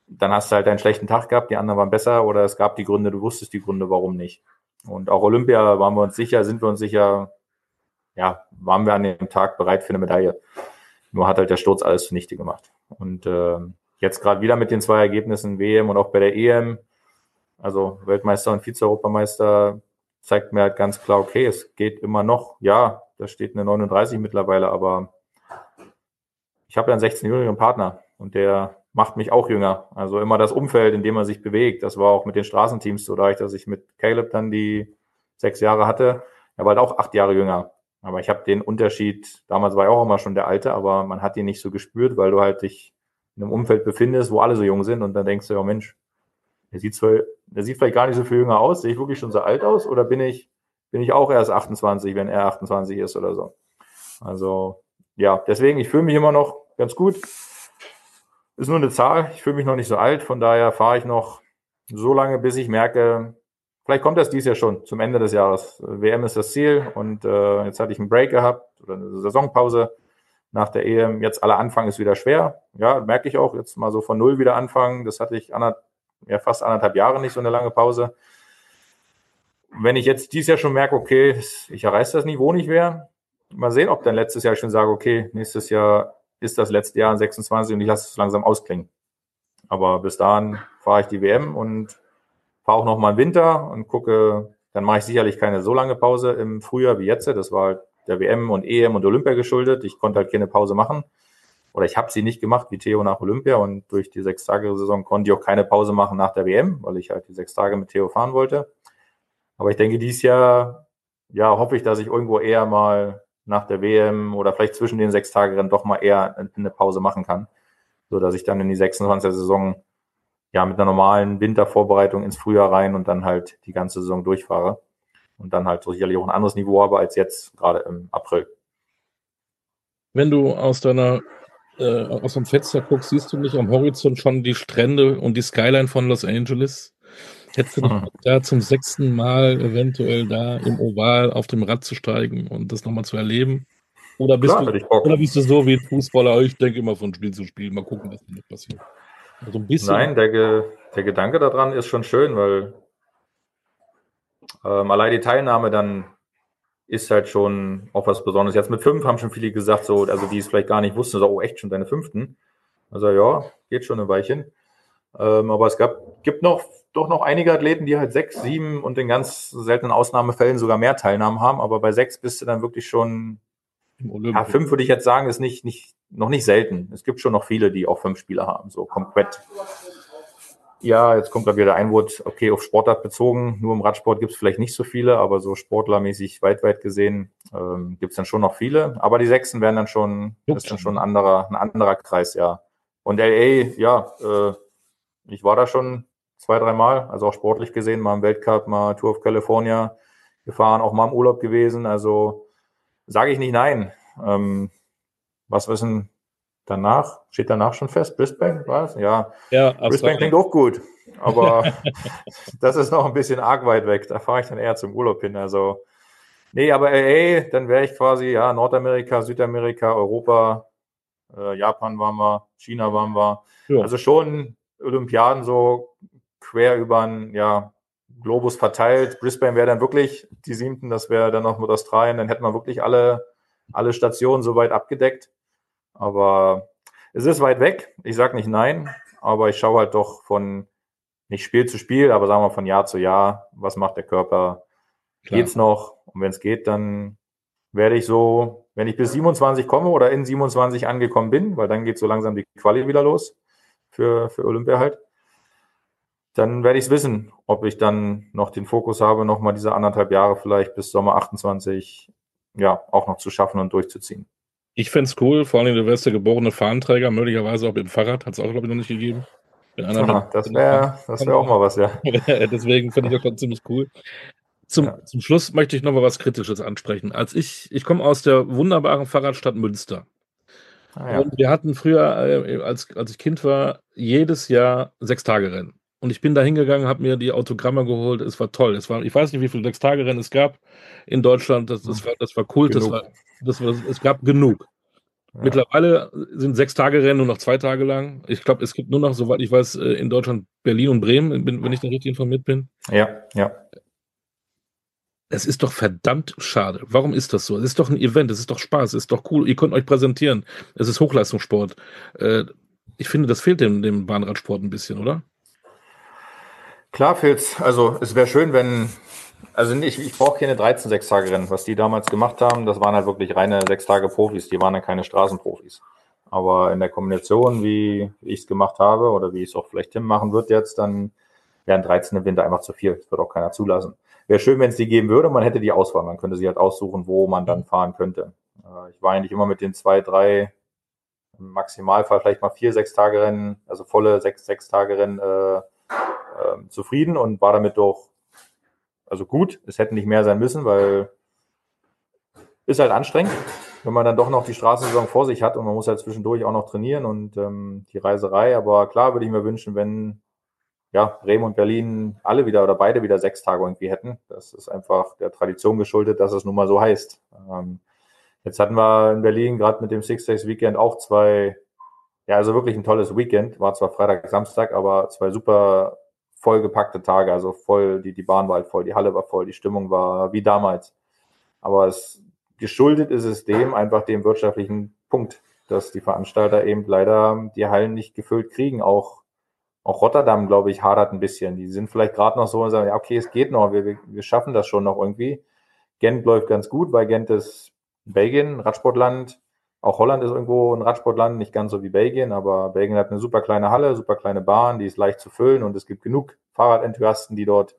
dann hast du halt einen schlechten Tag gehabt, die anderen waren besser oder es gab die Gründe, du wusstest die Gründe, warum nicht. Und auch Olympia sind wir uns sicher, ja, waren wir an dem Tag bereit für eine Medaille. Nur hat halt der Sturz alles zunichte gemacht. Und jetzt gerade wieder mit den 2 Ergebnissen, WM und auch bei der EM, also Weltmeister und Vize-Europameister, zeigt mir halt ganz klar, okay, es geht immer noch. Ja, da steht eine 39 mittlerweile, aber ich habe ja einen 16-jährigen Partner und der macht mich auch jünger. Also immer das Umfeld, in dem man sich bewegt. Das war auch mit den Straßenteams so, dadurch, dass ich mit Caleb dann die 6 Jahre hatte. Er war halt auch 8 Jahre jünger. Aber ich habe den Unterschied, damals war ich auch immer schon der Alte, aber man hat ihn nicht so gespürt, weil du halt dich in einem Umfeld befindest, wo alle so jung sind und dann denkst du, ja Mensch, der sieht vielleicht gar nicht so viel jünger aus, sehe ich wirklich schon so alt aus oder bin ich auch erst 28, wenn er 28 ist oder so. Also ja, deswegen, ich fühle mich immer noch ganz gut. Ist nur eine Zahl, ich fühle mich noch nicht so alt, von daher fahre ich noch so lange, bis ich merke, vielleicht kommt das dieses Jahr schon, zum Ende des Jahres. WM ist das Ziel und jetzt hatte ich einen Break gehabt oder eine Saisonpause nach der EM. Jetzt aller Anfang ist wieder schwer. Ja, merke ich auch, jetzt mal so von null wieder anfangen. Das hatte ich fast 1,5 Jahre nicht, so eine lange Pause. Wenn ich jetzt dieses Jahr schon merke, okay, ich erreiche das Niveau nicht mehr, mal sehen, ob dann letztes Jahr schon sage, okay, nächstes Jahr ist das letzte Jahr in 26 und ich lasse es langsam ausklingen. Aber bis dahin fahre ich die WM und fahre auch noch mal im Winter und gucke, dann mache ich sicherlich keine so lange Pause im Frühjahr wie jetzt. Das war halt der WM und EM und Olympia geschuldet. Ich konnte halt keine Pause machen. Oder ich habe sie nicht gemacht wie Theo nach Olympia und durch die 6-Tage-Saison konnte ich auch keine Pause machen nach der WM, weil ich halt die 6 Tage mit Theo fahren wollte. Aber ich denke, dieses Jahr, ja, hoffe ich, dass ich irgendwo eher mal nach der WM oder vielleicht zwischen den 6 Tagen doch mal eher eine Pause machen kann, so dass ich dann in die 26er Saison ja mit einer normalen Wintervorbereitung ins Frühjahr rein und dann halt die ganze Saison durchfahre und dann halt sicherlich auch ein anderes Niveau habe als jetzt gerade im April. Wenn du aus dem Fenster guckst, siehst du nicht am Horizont schon die Strände und die Skyline von Los Angeles? Hättest du nicht da zum 6. Mal eventuell da im Oval auf dem Rad zu steigen und das nochmal zu erleben? Oder bist du so wie ein Fußballer, ich denke immer von Spiel zu Spiel, mal gucken, was da passiert. Also ein bisschen. Nein, der Gedanke daran ist schon schön, weil allein die Teilnahme dann ist halt schon auch was Besonderes. Jetzt mit 5 haben schon viele gesagt, so, also die es vielleicht gar nicht wussten, so, oh, echt schon deine 5. Also ja, geht schon ein Weilchen. Aber es gibt doch noch einige Athleten, die halt 6, 7 und in ganz seltenen Ausnahmefällen sogar mehr Teilnahmen haben. Aber bei 6 bist du dann wirklich schon, ja, 5 würde ich jetzt sagen, ist noch nicht selten. Es gibt schon noch viele, die auch 5 Spieler haben, so komplett. Ja, jetzt kommt da wieder der Einwurf, okay, auf Sportart bezogen. Nur im Radsport gibt es vielleicht nicht so viele, aber so sportlermäßig weit gesehen gibt es dann schon noch viele. Aber die 6 werden dann schon, ist dann schon ein anderer Kreis, ja. Und LA, ja, ich war da schon 2, 3 Mal, also auch sportlich gesehen, mal im Weltcup, mal Tour of California gefahren, auch mal im Urlaub gewesen. Also sage ich nicht nein. Was wissen danach? Steht danach schon fest? Brisbane, was? Ja, Brisbane klingt auch gut, aber das ist noch ein bisschen arg weit weg. Da fahre ich dann eher zum Urlaub hin. Also, nee, aber LA, dann wäre ich quasi, ja, Nordamerika, Südamerika, Europa, Japan waren wir, China waren wir. Ja. Also schon Olympiaden so quer über den, ja, Globus verteilt. Brisbane wäre dann wirklich die 7., das wäre dann noch mit Australien, dann hätten wir wirklich alle Stationen soweit abgedeckt. Aber es ist weit weg. Ich sage nicht nein, aber ich schaue halt doch von nicht Spiel zu Spiel, aber sagen wir von Jahr zu Jahr, was macht der Körper? Klar. Geht's noch? Und wenn es geht, dann werde ich so, wenn ich bis 27 komme oder in 27 angekommen bin, weil dann geht so langsam die Quali wieder los für Olympia halt, dann werde ich es wissen, ob ich dann noch den Fokus habe, nochmal diese 1,5 Jahre vielleicht bis Sommer 28 ja auch noch zu schaffen und durchzuziehen. Ich fände es cool, vor allem du wärst der geborene Fahnenträger, möglicherweise auch mit dem Fahrrad, hat es auch, glaube ich, noch nicht gegeben. Das wäre auch mal was, ja. Deswegen finde ich das schon ziemlich cool. Zum Schluss möchte ich noch mal was Kritisches ansprechen. Ich komme aus der wunderbaren Fahrradstadt Münster. Und wir hatten früher, als ich Kind war, jedes Jahr 6-Tage-Rennen. Und ich bin da hingegangen, habe mir die Autogramme geholt. Es war toll. Ich weiß nicht, wie viele 6-Tage-Rennen es gab in Deutschland. Das war Kult. Es gab genug. Ja. Mittlerweile sind 6 Tage Rennen nur noch 2 Tage lang. Ich glaube, es gibt nur noch, soweit ich weiß, in Deutschland Berlin und Bremen, wenn ich da richtig informiert bin. Ja, ja. Es ist doch verdammt schade. Warum ist das so? Es ist doch ein Event, es ist doch Spaß, es ist doch cool. Ihr könnt euch präsentieren. Es ist Hochleistungssport. Äh, Ich finde, das fehlt dem Bahnradsport ein bisschen, oder? Klar, Filz, also es wäre schön, wenn, also ich brauche keine 13 Sechstagerennen. Was die damals gemacht haben, das waren halt wirklich reine 6 Tage Profis, die waren dann keine Straßenprofis. Aber in der Kombination, wie ich es gemacht habe oder wie es auch vielleicht Tim machen wird jetzt, dann wären 13 im Winter einfach zu viel. Das wird auch keiner zulassen. Wäre schön, wenn es die geben würde, man hätte die Auswahl. Man könnte sich halt aussuchen, wo man dann fahren könnte. Ich war eigentlich immer mit den 2, 3, im Maximalfall vielleicht mal 4 Sechstagerennen, also volle 6 Sechstagerennen zufrieden und war damit doch, also gut. Es hätten nicht mehr sein müssen, weil ist halt anstrengend, wenn man dann doch noch die Straßensaison vor sich hat und man muss halt zwischendurch auch noch trainieren und die Reiserei. Aber klar würde ich mir wünschen, wenn ja, Bremen und Berlin alle wieder oder beide wieder 6 Tage irgendwie hätten. Das ist einfach der Tradition geschuldet, dass es nun mal so heißt. Jetzt hatten wir in Berlin gerade mit dem Six Days Weekend auch zwei, ja, also wirklich ein tolles Weekend. War zwar Freitag, Samstag, aber zwei super vollgepackte Tage. Also voll, die Bahn war halt voll, die Halle war voll, die Stimmung war wie damals. Aber geschuldet ist es dem, einfach dem wirtschaftlichen Punkt, dass die Veranstalter eben leider die Hallen nicht gefüllt kriegen. Auch Rotterdam, glaube ich, hadert ein bisschen. Die sind vielleicht gerade noch so und sagen, ja, okay, es geht noch, wir schaffen das schon noch irgendwie. Gent läuft ganz gut, weil Gent ist Belgien, Radsportland. Auch Holland ist irgendwo ein Radsportland, nicht ganz so wie Belgien, aber Belgien hat eine super kleine Halle, super kleine Bahn, die ist leicht zu füllen und es gibt genug Fahrradenthusiasten, die dort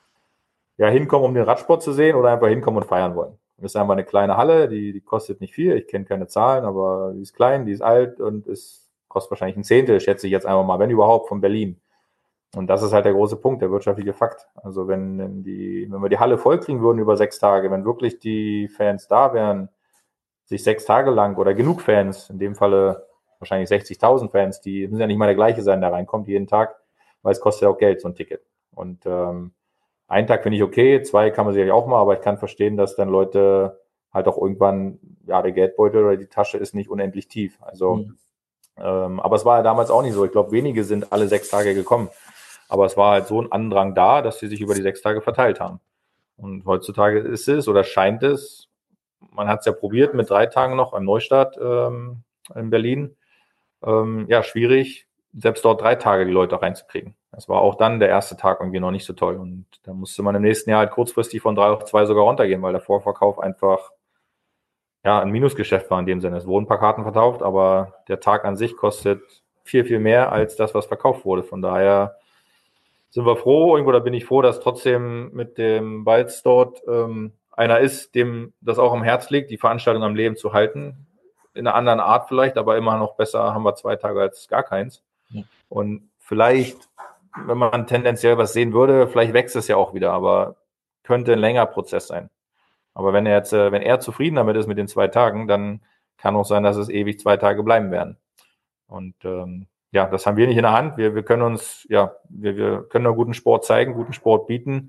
ja hinkommen, um den Radsport zu sehen oder einfach hinkommen und feiern wollen. Das ist einfach eine kleine Halle, die kostet nicht viel, ich kenne keine Zahlen, aber die ist klein, die ist alt und es kostet wahrscheinlich ein Zehntel, schätze ich jetzt einfach mal, wenn überhaupt, von Berlin. Und das ist halt der große Punkt, der wirtschaftliche Fakt. Also wenn wir die Halle vollkriegen würden über 6 Tage, wenn wirklich die Fans da wären, sich 6 Tage lang oder genug Fans, in dem Falle wahrscheinlich 60.000 Fans, die müssen ja nicht mal der gleiche sein, der reinkommt jeden Tag, weil es kostet ja auch Geld, so ein Ticket. Und einen Tag finde ich okay, 2 kann man sicherlich auch mal, aber ich kann verstehen, dass dann Leute halt auch irgendwann, ja, der Geldbeutel oder die Tasche ist nicht unendlich tief. Also, aber es war ja damals auch nicht so. Ich glaube, wenige sind alle 6 Tage gekommen. Aber es war halt so ein Andrang da, dass sie sich über die 6 Tage verteilt haben. Und heutzutage ist es oder scheint es, man hat es ja probiert mit 3 Tagen noch am Neustart in Berlin, ja, schwierig, selbst dort 3 Tage die Leute reinzukriegen. Das war auch dann der erste Tag irgendwie noch nicht so toll. Und da musste man im nächsten Jahr halt kurzfristig von 3 auf 2 sogar runtergehen, weil der Vorverkauf einfach ja ein Minusgeschäft war in dem Sinne. Es wurden ein paar Karten verkauft, aber der Tag an sich kostet viel, viel mehr als das, was verkauft wurde. Von daher sind wir froh, irgendwo da bin ich froh, dass trotzdem mit dem Balz dort einer ist, dem das auch am Herz liegt, die Veranstaltung am Leben zu halten. In einer anderen Art vielleicht, aber immer noch besser haben wir 2 Tage als gar keins. Ja. Und vielleicht, wenn man tendenziell was sehen würde, vielleicht wächst es ja auch wieder, aber könnte ein längerer Prozess sein. Aber wenn er zufrieden damit ist mit den 2 Tagen, dann kann auch sein, dass es ewig 2 Tage bleiben werden. Und ja, das haben wir nicht in der Hand. Wir können uns, ja, wir können nur guten Sport zeigen, guten Sport bieten.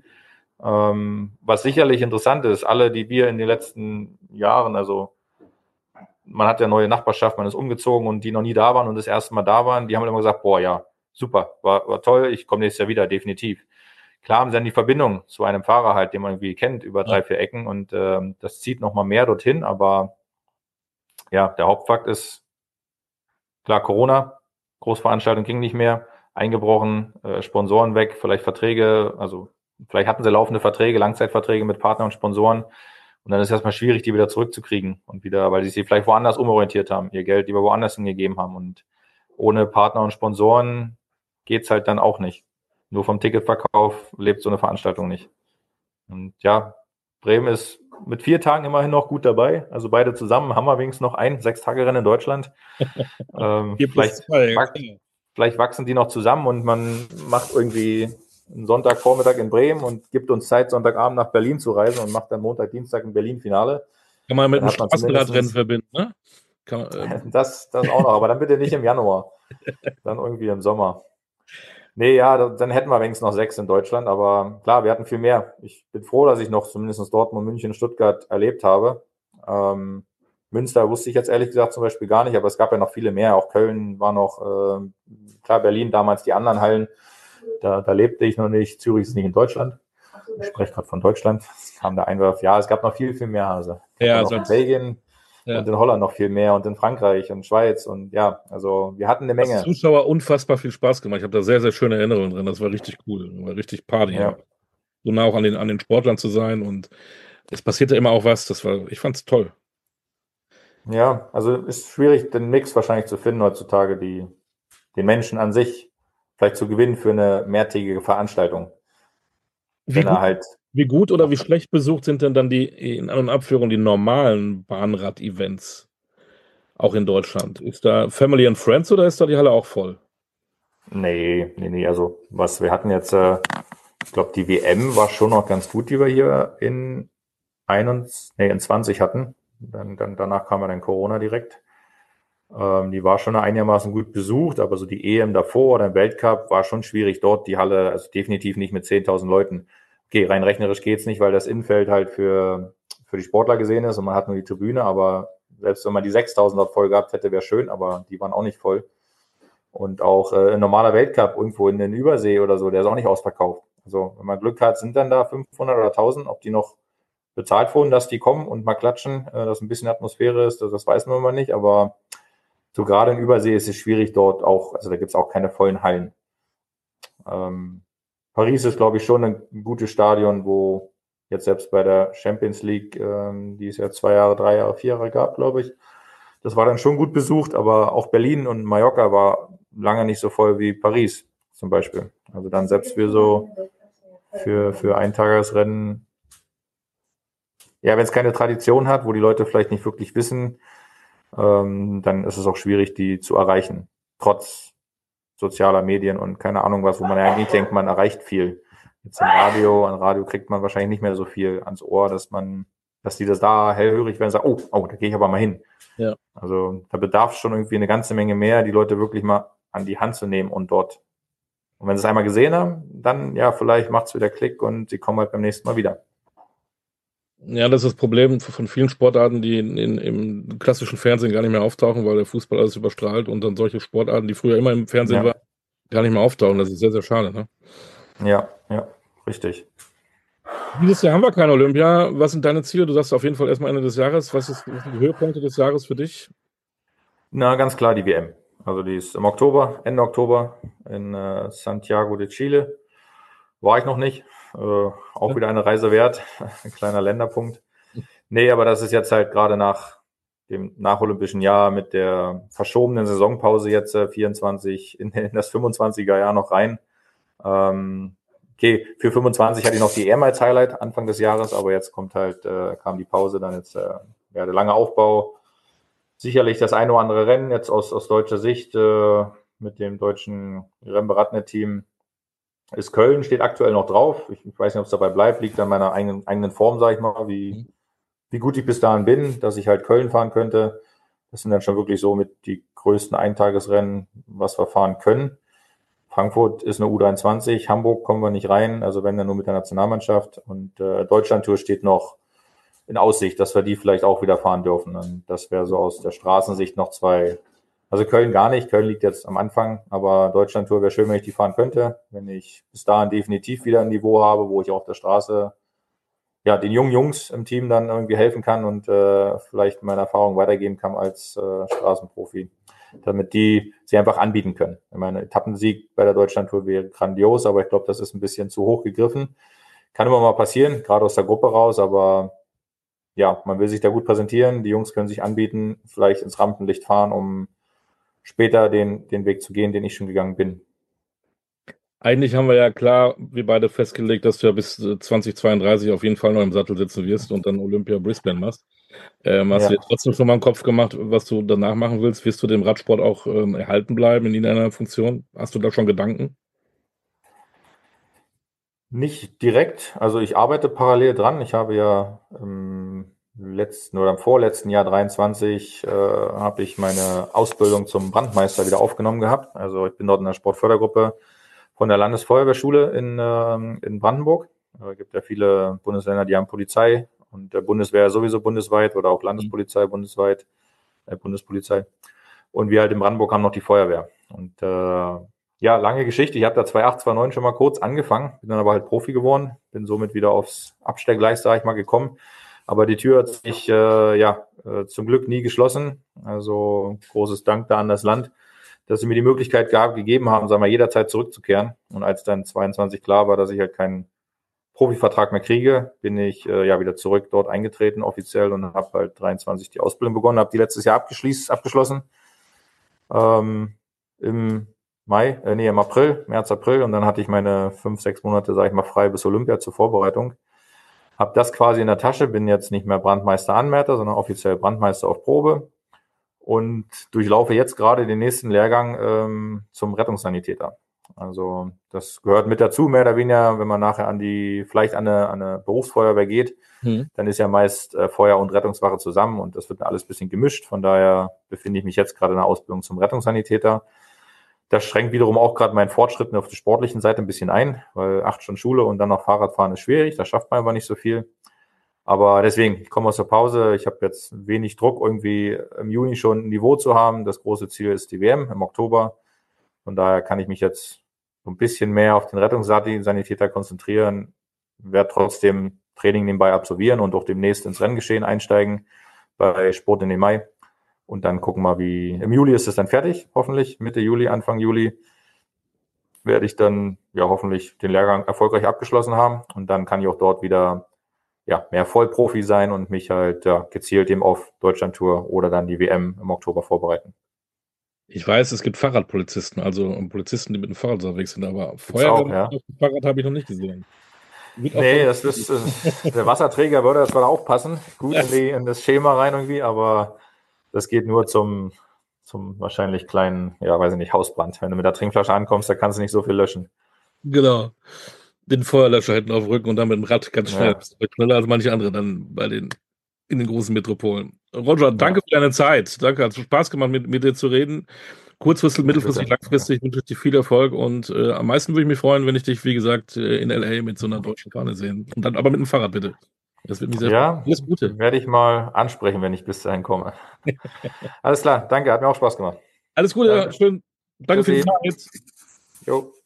Was sicherlich interessant ist, alle, die wir in den letzten Jahren, also man hat ja neue Nachbarschaft, man ist umgezogen und die noch nie da waren und das erste Mal da waren, die haben immer gesagt, boah, ja, super, war toll, ich komme nächstes Jahr wieder, definitiv. Klar haben sie dann die Verbindung zu einem Fahrer halt, den man irgendwie kennt, über 3, 4 Ecken und das zieht nochmal mehr dorthin, aber ja, der Hauptfakt ist, klar, Corona, Großveranstaltung ging nicht mehr, eingebrochen, Sponsoren weg, vielleicht Verträge, also vielleicht hatten sie laufende Verträge, Langzeitverträge mit Partnern und Sponsoren. Und dann ist es erstmal schwierig, die wieder zurückzukriegen und wieder, weil sie sich vielleicht woanders umorientiert haben, ihr Geld lieber woanders hingegeben haben. Und ohne Partner und Sponsoren geht's halt dann auch nicht. Nur vom Ticketverkauf lebt so eine Veranstaltung nicht. Und ja, Bremen ist mit 4 Tagen immerhin noch gut dabei. Also beide zusammen haben wir wenigstens noch ein 6-Tage-Rennen in Deutschland. 4+2, okay. Vielleicht wachsen die noch zusammen und man macht irgendwie einen Sonntagvormittag in Bremen und gibt uns Zeit, Sonntagabend nach Berlin zu reisen und macht dann Montag, Dienstag ein Berlin-Finale. Kann man mit Dann einem hat man Straßenradrennen zumindest verbinden, ne? Kann man, das auch noch, aber dann bitte nicht im Januar, dann irgendwie im Sommer. Nee, ja, dann hätten wir wenigstens noch 6 in Deutschland, aber klar, wir hatten viel mehr. Ich bin froh, dass ich noch zumindest Dortmund, München, Stuttgart erlebt habe. Münster wusste ich jetzt ehrlich gesagt zum Beispiel gar nicht, aber es gab ja noch viele mehr. Auch Köln war noch, klar, Berlin damals die anderen Hallen. Da lebte ich noch nicht. Zürich ist nicht in Deutschland. Ich spreche gerade von Deutschland. Es kam der Einwurf. Ja, es gab noch viel, viel mehr. Also Ja, noch in Belgien und in Holland noch viel mehr und in Frankreich und Schweiz. Und ja, also wir hatten eine als Menge. Zuschauer unfassbar viel Spaß gemacht. Ich habe da sehr, sehr schöne Erinnerungen drin. Das war richtig cool. War richtig Party. Ja. So nah auch an den Sportlern zu sein. Und es passierte immer auch was. Ich fand es toll. Ja, also ist schwierig, den Mix wahrscheinlich zu finden heutzutage, den Menschen an sich vielleicht zu gewinnen für eine mehrtägige Veranstaltung. Wie gut oder wie schlecht besucht sind denn dann die in An- und Abführung die normalen Bahnrad-Events? Auch in Deutschland. Ist da Family and Friends oder ist da die Halle auch voll? Nee. Also was wir hatten jetzt, ich glaube, die WM war schon noch ganz gut, die wir hier in 20 hatten. Danach kam ja dann Corona direkt. Die war schon einigermaßen gut besucht, aber so die EM davor oder im Weltcup war schon schwierig dort. Die Halle, also definitiv nicht mit 10.000 Leuten. Okay, rein rechnerisch geht's nicht, weil das Innenfeld halt für die Sportler gesehen ist und man hat nur die Tribüne, aber selbst wenn man die 6.000 dort voll gehabt hätte, wäre schön, aber die waren auch nicht voll. Und auch ein normaler Weltcup irgendwo in den Übersee oder so, der ist auch nicht ausverkauft. Also wenn man Glück hat, sind dann da 500 oder 1.000, ob die noch bezahlt wurden, dass die kommen und mal klatschen, dass ein bisschen Atmosphäre ist, das weiß man immer nicht, aber so gerade in Übersee ist es schwierig dort auch, also da gibt es auch keine vollen Hallen. Paris ist, glaube ich, schon ein gutes Stadion, wo jetzt selbst bei der Champions League, die es ja 2 Jahre, 3 Jahre, 4 Jahre gab, glaube ich, das war dann schon gut besucht, aber auch Berlin und Mallorca war lange nicht so voll wie Paris zum Beispiel. Also dann selbst für Eintagesrennen, ja, wenn es keine Tradition hat, wo die Leute vielleicht nicht wirklich wissen, dann ist es auch schwierig, die zu erreichen. Trotz sozialer Medien und keine Ahnung was, wo man ja eigentlich denkt, man erreicht viel. Jetzt an Radio kriegt man wahrscheinlich nicht mehr so viel ans Ohr, dass die das da hellhörig werden und sagen, oh, da gehe ich aber mal hin. Ja. Also da bedarf es schon irgendwie eine ganze Menge mehr, die Leute wirklich mal an die Hand zu nehmen und dort. Und wenn sie es einmal gesehen haben, dann ja, vielleicht macht es wieder Klick und sie kommen halt beim nächsten Mal wieder. Ja, das ist das Problem von vielen Sportarten, die im klassischen Fernsehen gar nicht mehr auftauchen, weil der Fußball alles überstrahlt und dann solche Sportarten, die früher immer im Fernsehen waren, gar nicht mehr auftauchen. Das ist sehr, sehr schade, ne? Ja, richtig. Dieses Jahr haben wir kein Olympia. Was sind deine Ziele? Du sagst auf jeden Fall erstmal Ende des Jahres. Was sind die Höhepunkte des Jahres für dich? Na, ganz klar die WM. Also die ist im Oktober, Ende Oktober in Santiago de Chile. War ich noch nicht. Auch wieder eine Reise wert. Ein kleiner Länderpunkt. Nee, aber das ist jetzt halt gerade nach dem nacholympischen Jahr mit der verschobenen Saisonpause jetzt 24 in das 25er Jahr noch rein. Okay, für 25 hatte ich noch die EM als Highlight Anfang des Jahres, aber jetzt kam die Pause, dann jetzt der lange Aufbau. Sicherlich das eine oder andere Rennen jetzt aus deutscher Sicht mit dem deutschen Rennberatner-Team ist Köln, steht aktuell noch drauf. Ich weiß nicht, ob es dabei bleibt, liegt an meiner eigenen Form, sage ich mal, wie gut ich bis dahin bin, dass ich halt Köln fahren könnte. Das sind dann schon wirklich so mit die größten Eintagesrennen, was wir fahren können. Frankfurt ist eine U23, Hamburg kommen wir nicht rein, also wenn dann nur mit der Nationalmannschaft. Und Deutschlandtour steht noch in Aussicht, dass wir die vielleicht auch wieder fahren dürfen. Und das wäre so aus der Straßensicht noch 2. Also Köln gar nicht, Köln liegt jetzt am Anfang, aber Deutschlandtour wäre schön, wenn ich die fahren könnte, wenn ich bis dahin definitiv wieder ein Niveau habe, wo ich auf der Straße den jungen Jungs im Team dann irgendwie helfen kann und vielleicht meine Erfahrung weitergeben kann als Straßenprofi, damit die sie einfach anbieten können. Ich meine, Etappensieg bei der Deutschlandtour wäre grandios, aber ich glaube, das ist ein bisschen zu hoch gegriffen. Kann immer mal passieren, gerade aus der Gruppe raus, aber ja, man will sich da gut präsentieren, die Jungs können sich anbieten, vielleicht ins Rampenlicht fahren, um später den Weg zu gehen, den ich schon gegangen bin. Eigentlich haben wir ja klar, wir beide festgelegt, dass du ja bis 2032 auf jeden Fall noch im Sattel sitzen wirst und dann Olympia Brisbane machst. Hast du dir trotzdem schon mal im Kopf gemacht, was du danach machen willst? Wirst du dem Radsport auch erhalten bleiben in irgendeiner Funktion? Hast du da schon Gedanken? Nicht direkt, also ich arbeite parallel dran. Ich habe ja im letzten oder im vorletzten Jahr 23 habe ich meine Ausbildung zum Brandmeister wieder aufgenommen gehabt. Also ich bin dort in der Sportfördergruppe von der Landesfeuerwehrschule in Brandenburg. Es gibt ja viele Bundesländer, die haben Polizei und der Bundeswehr sowieso bundesweit oder auch Landespolizei bundesweit, Bundespolizei. Und wir halt in Brandenburg haben noch die Feuerwehr. Und ja, lange Geschichte. Ich habe da 2008, 2009 schon mal kurz angefangen, bin dann aber halt Profi geworden, bin somit wieder aufs Abstellgleis, sage ich mal, gekommen. Aber die Tür hat sich zum Glück nie geschlossen. Also großes Dank da an das Land, dass sie mir die Möglichkeit gegeben haben, sagen wir, jederzeit zurückzukehren. Und als dann 22 klar war, dass ich halt keinen Profivertrag mehr kriege, bin ich wieder zurück dort eingetreten offiziell und habe halt 23 die Ausbildung begonnen, habe die letztes Jahr abgeschlossen. Im April, März, April, und dann hatte ich meine 5-6 Monate, sage ich mal, frei bis Olympia zur Vorbereitung. Hab das quasi in der Tasche, bin jetzt nicht mehr Brandmeister-Anwärter, sondern offiziell Brandmeister auf Probe und durchlaufe jetzt gerade den nächsten Lehrgang zum Rettungssanitäter. Also das gehört mit dazu, mehr oder weniger, wenn man nachher vielleicht an eine Berufsfeuerwehr geht, dann ist ja meist Feuer- und Rettungswache zusammen und das wird alles ein bisschen gemischt. Von daher befinde ich mich jetzt gerade in der Ausbildung zum Rettungssanitäter. Das schränkt wiederum auch gerade meinen Fortschritten auf der sportlichen Seite ein bisschen ein, weil 8 Stunden Schule und dann noch Fahrradfahren ist schwierig, da schafft man aber nicht so viel. Aber deswegen, ich komme aus der Pause, ich habe jetzt wenig Druck, irgendwie im Juni schon ein Niveau zu haben. Das große Ziel ist die WM im Oktober. Von daher kann ich mich jetzt so ein bisschen mehr auf den Rettungssanitäter konzentrieren, werde trotzdem Training nebenbei absolvieren und auch demnächst ins Renngeschehen einsteigen bei Sport in den Mai. Und dann gucken wir, im Juli ist es dann fertig, hoffentlich. Mitte Juli, Anfang Juli werde ich dann hoffentlich den Lehrgang erfolgreich abgeschlossen haben. Und dann kann ich auch dort wieder mehr Vollprofi sein und mich halt gezielt eben auf Deutschlandtour oder dann die WM im Oktober vorbereiten. Ich weiß, es gibt Fahrradpolizisten, also Polizisten, die mit dem Fahrrad unterwegs sind, aber Feuerwehr auf dem Fahrrad habe ich noch nicht gesehen. Nee, das ist der Wasserträger würde zwar auch passen, gut in das Schema rein irgendwie, aber das geht nur zum wahrscheinlich kleinen, weiß ich nicht, Hausbrand. Wenn du mit der Trinkflasche ankommst, da kannst du nicht so viel löschen. Genau. Den Feuerlöscher hinten auf dem Rücken und dann mit dem Rad ganz schnell. Ja. Schneller als manche andere dann in den großen Metropolen. Roger, danke für deine Zeit. Danke, hat Spaß gemacht, mit dir zu reden. Kurzfristig, mittelfristig, langfristig wünsche ich dir viel Erfolg und am meisten würde ich mich freuen, wenn ich dich, wie gesagt, in L.A. mit so einer deutschen Fahne sehen. Und dann aber mit dem Fahrrad, bitte. Das wird mich sehr freuen. Alles Gute. Werde ich mal ansprechen, wenn ich bis dahin komme. Alles klar, danke, hat mir auch Spaß gemacht. Alles Gute, schön. Danke für die Zeit. Jo.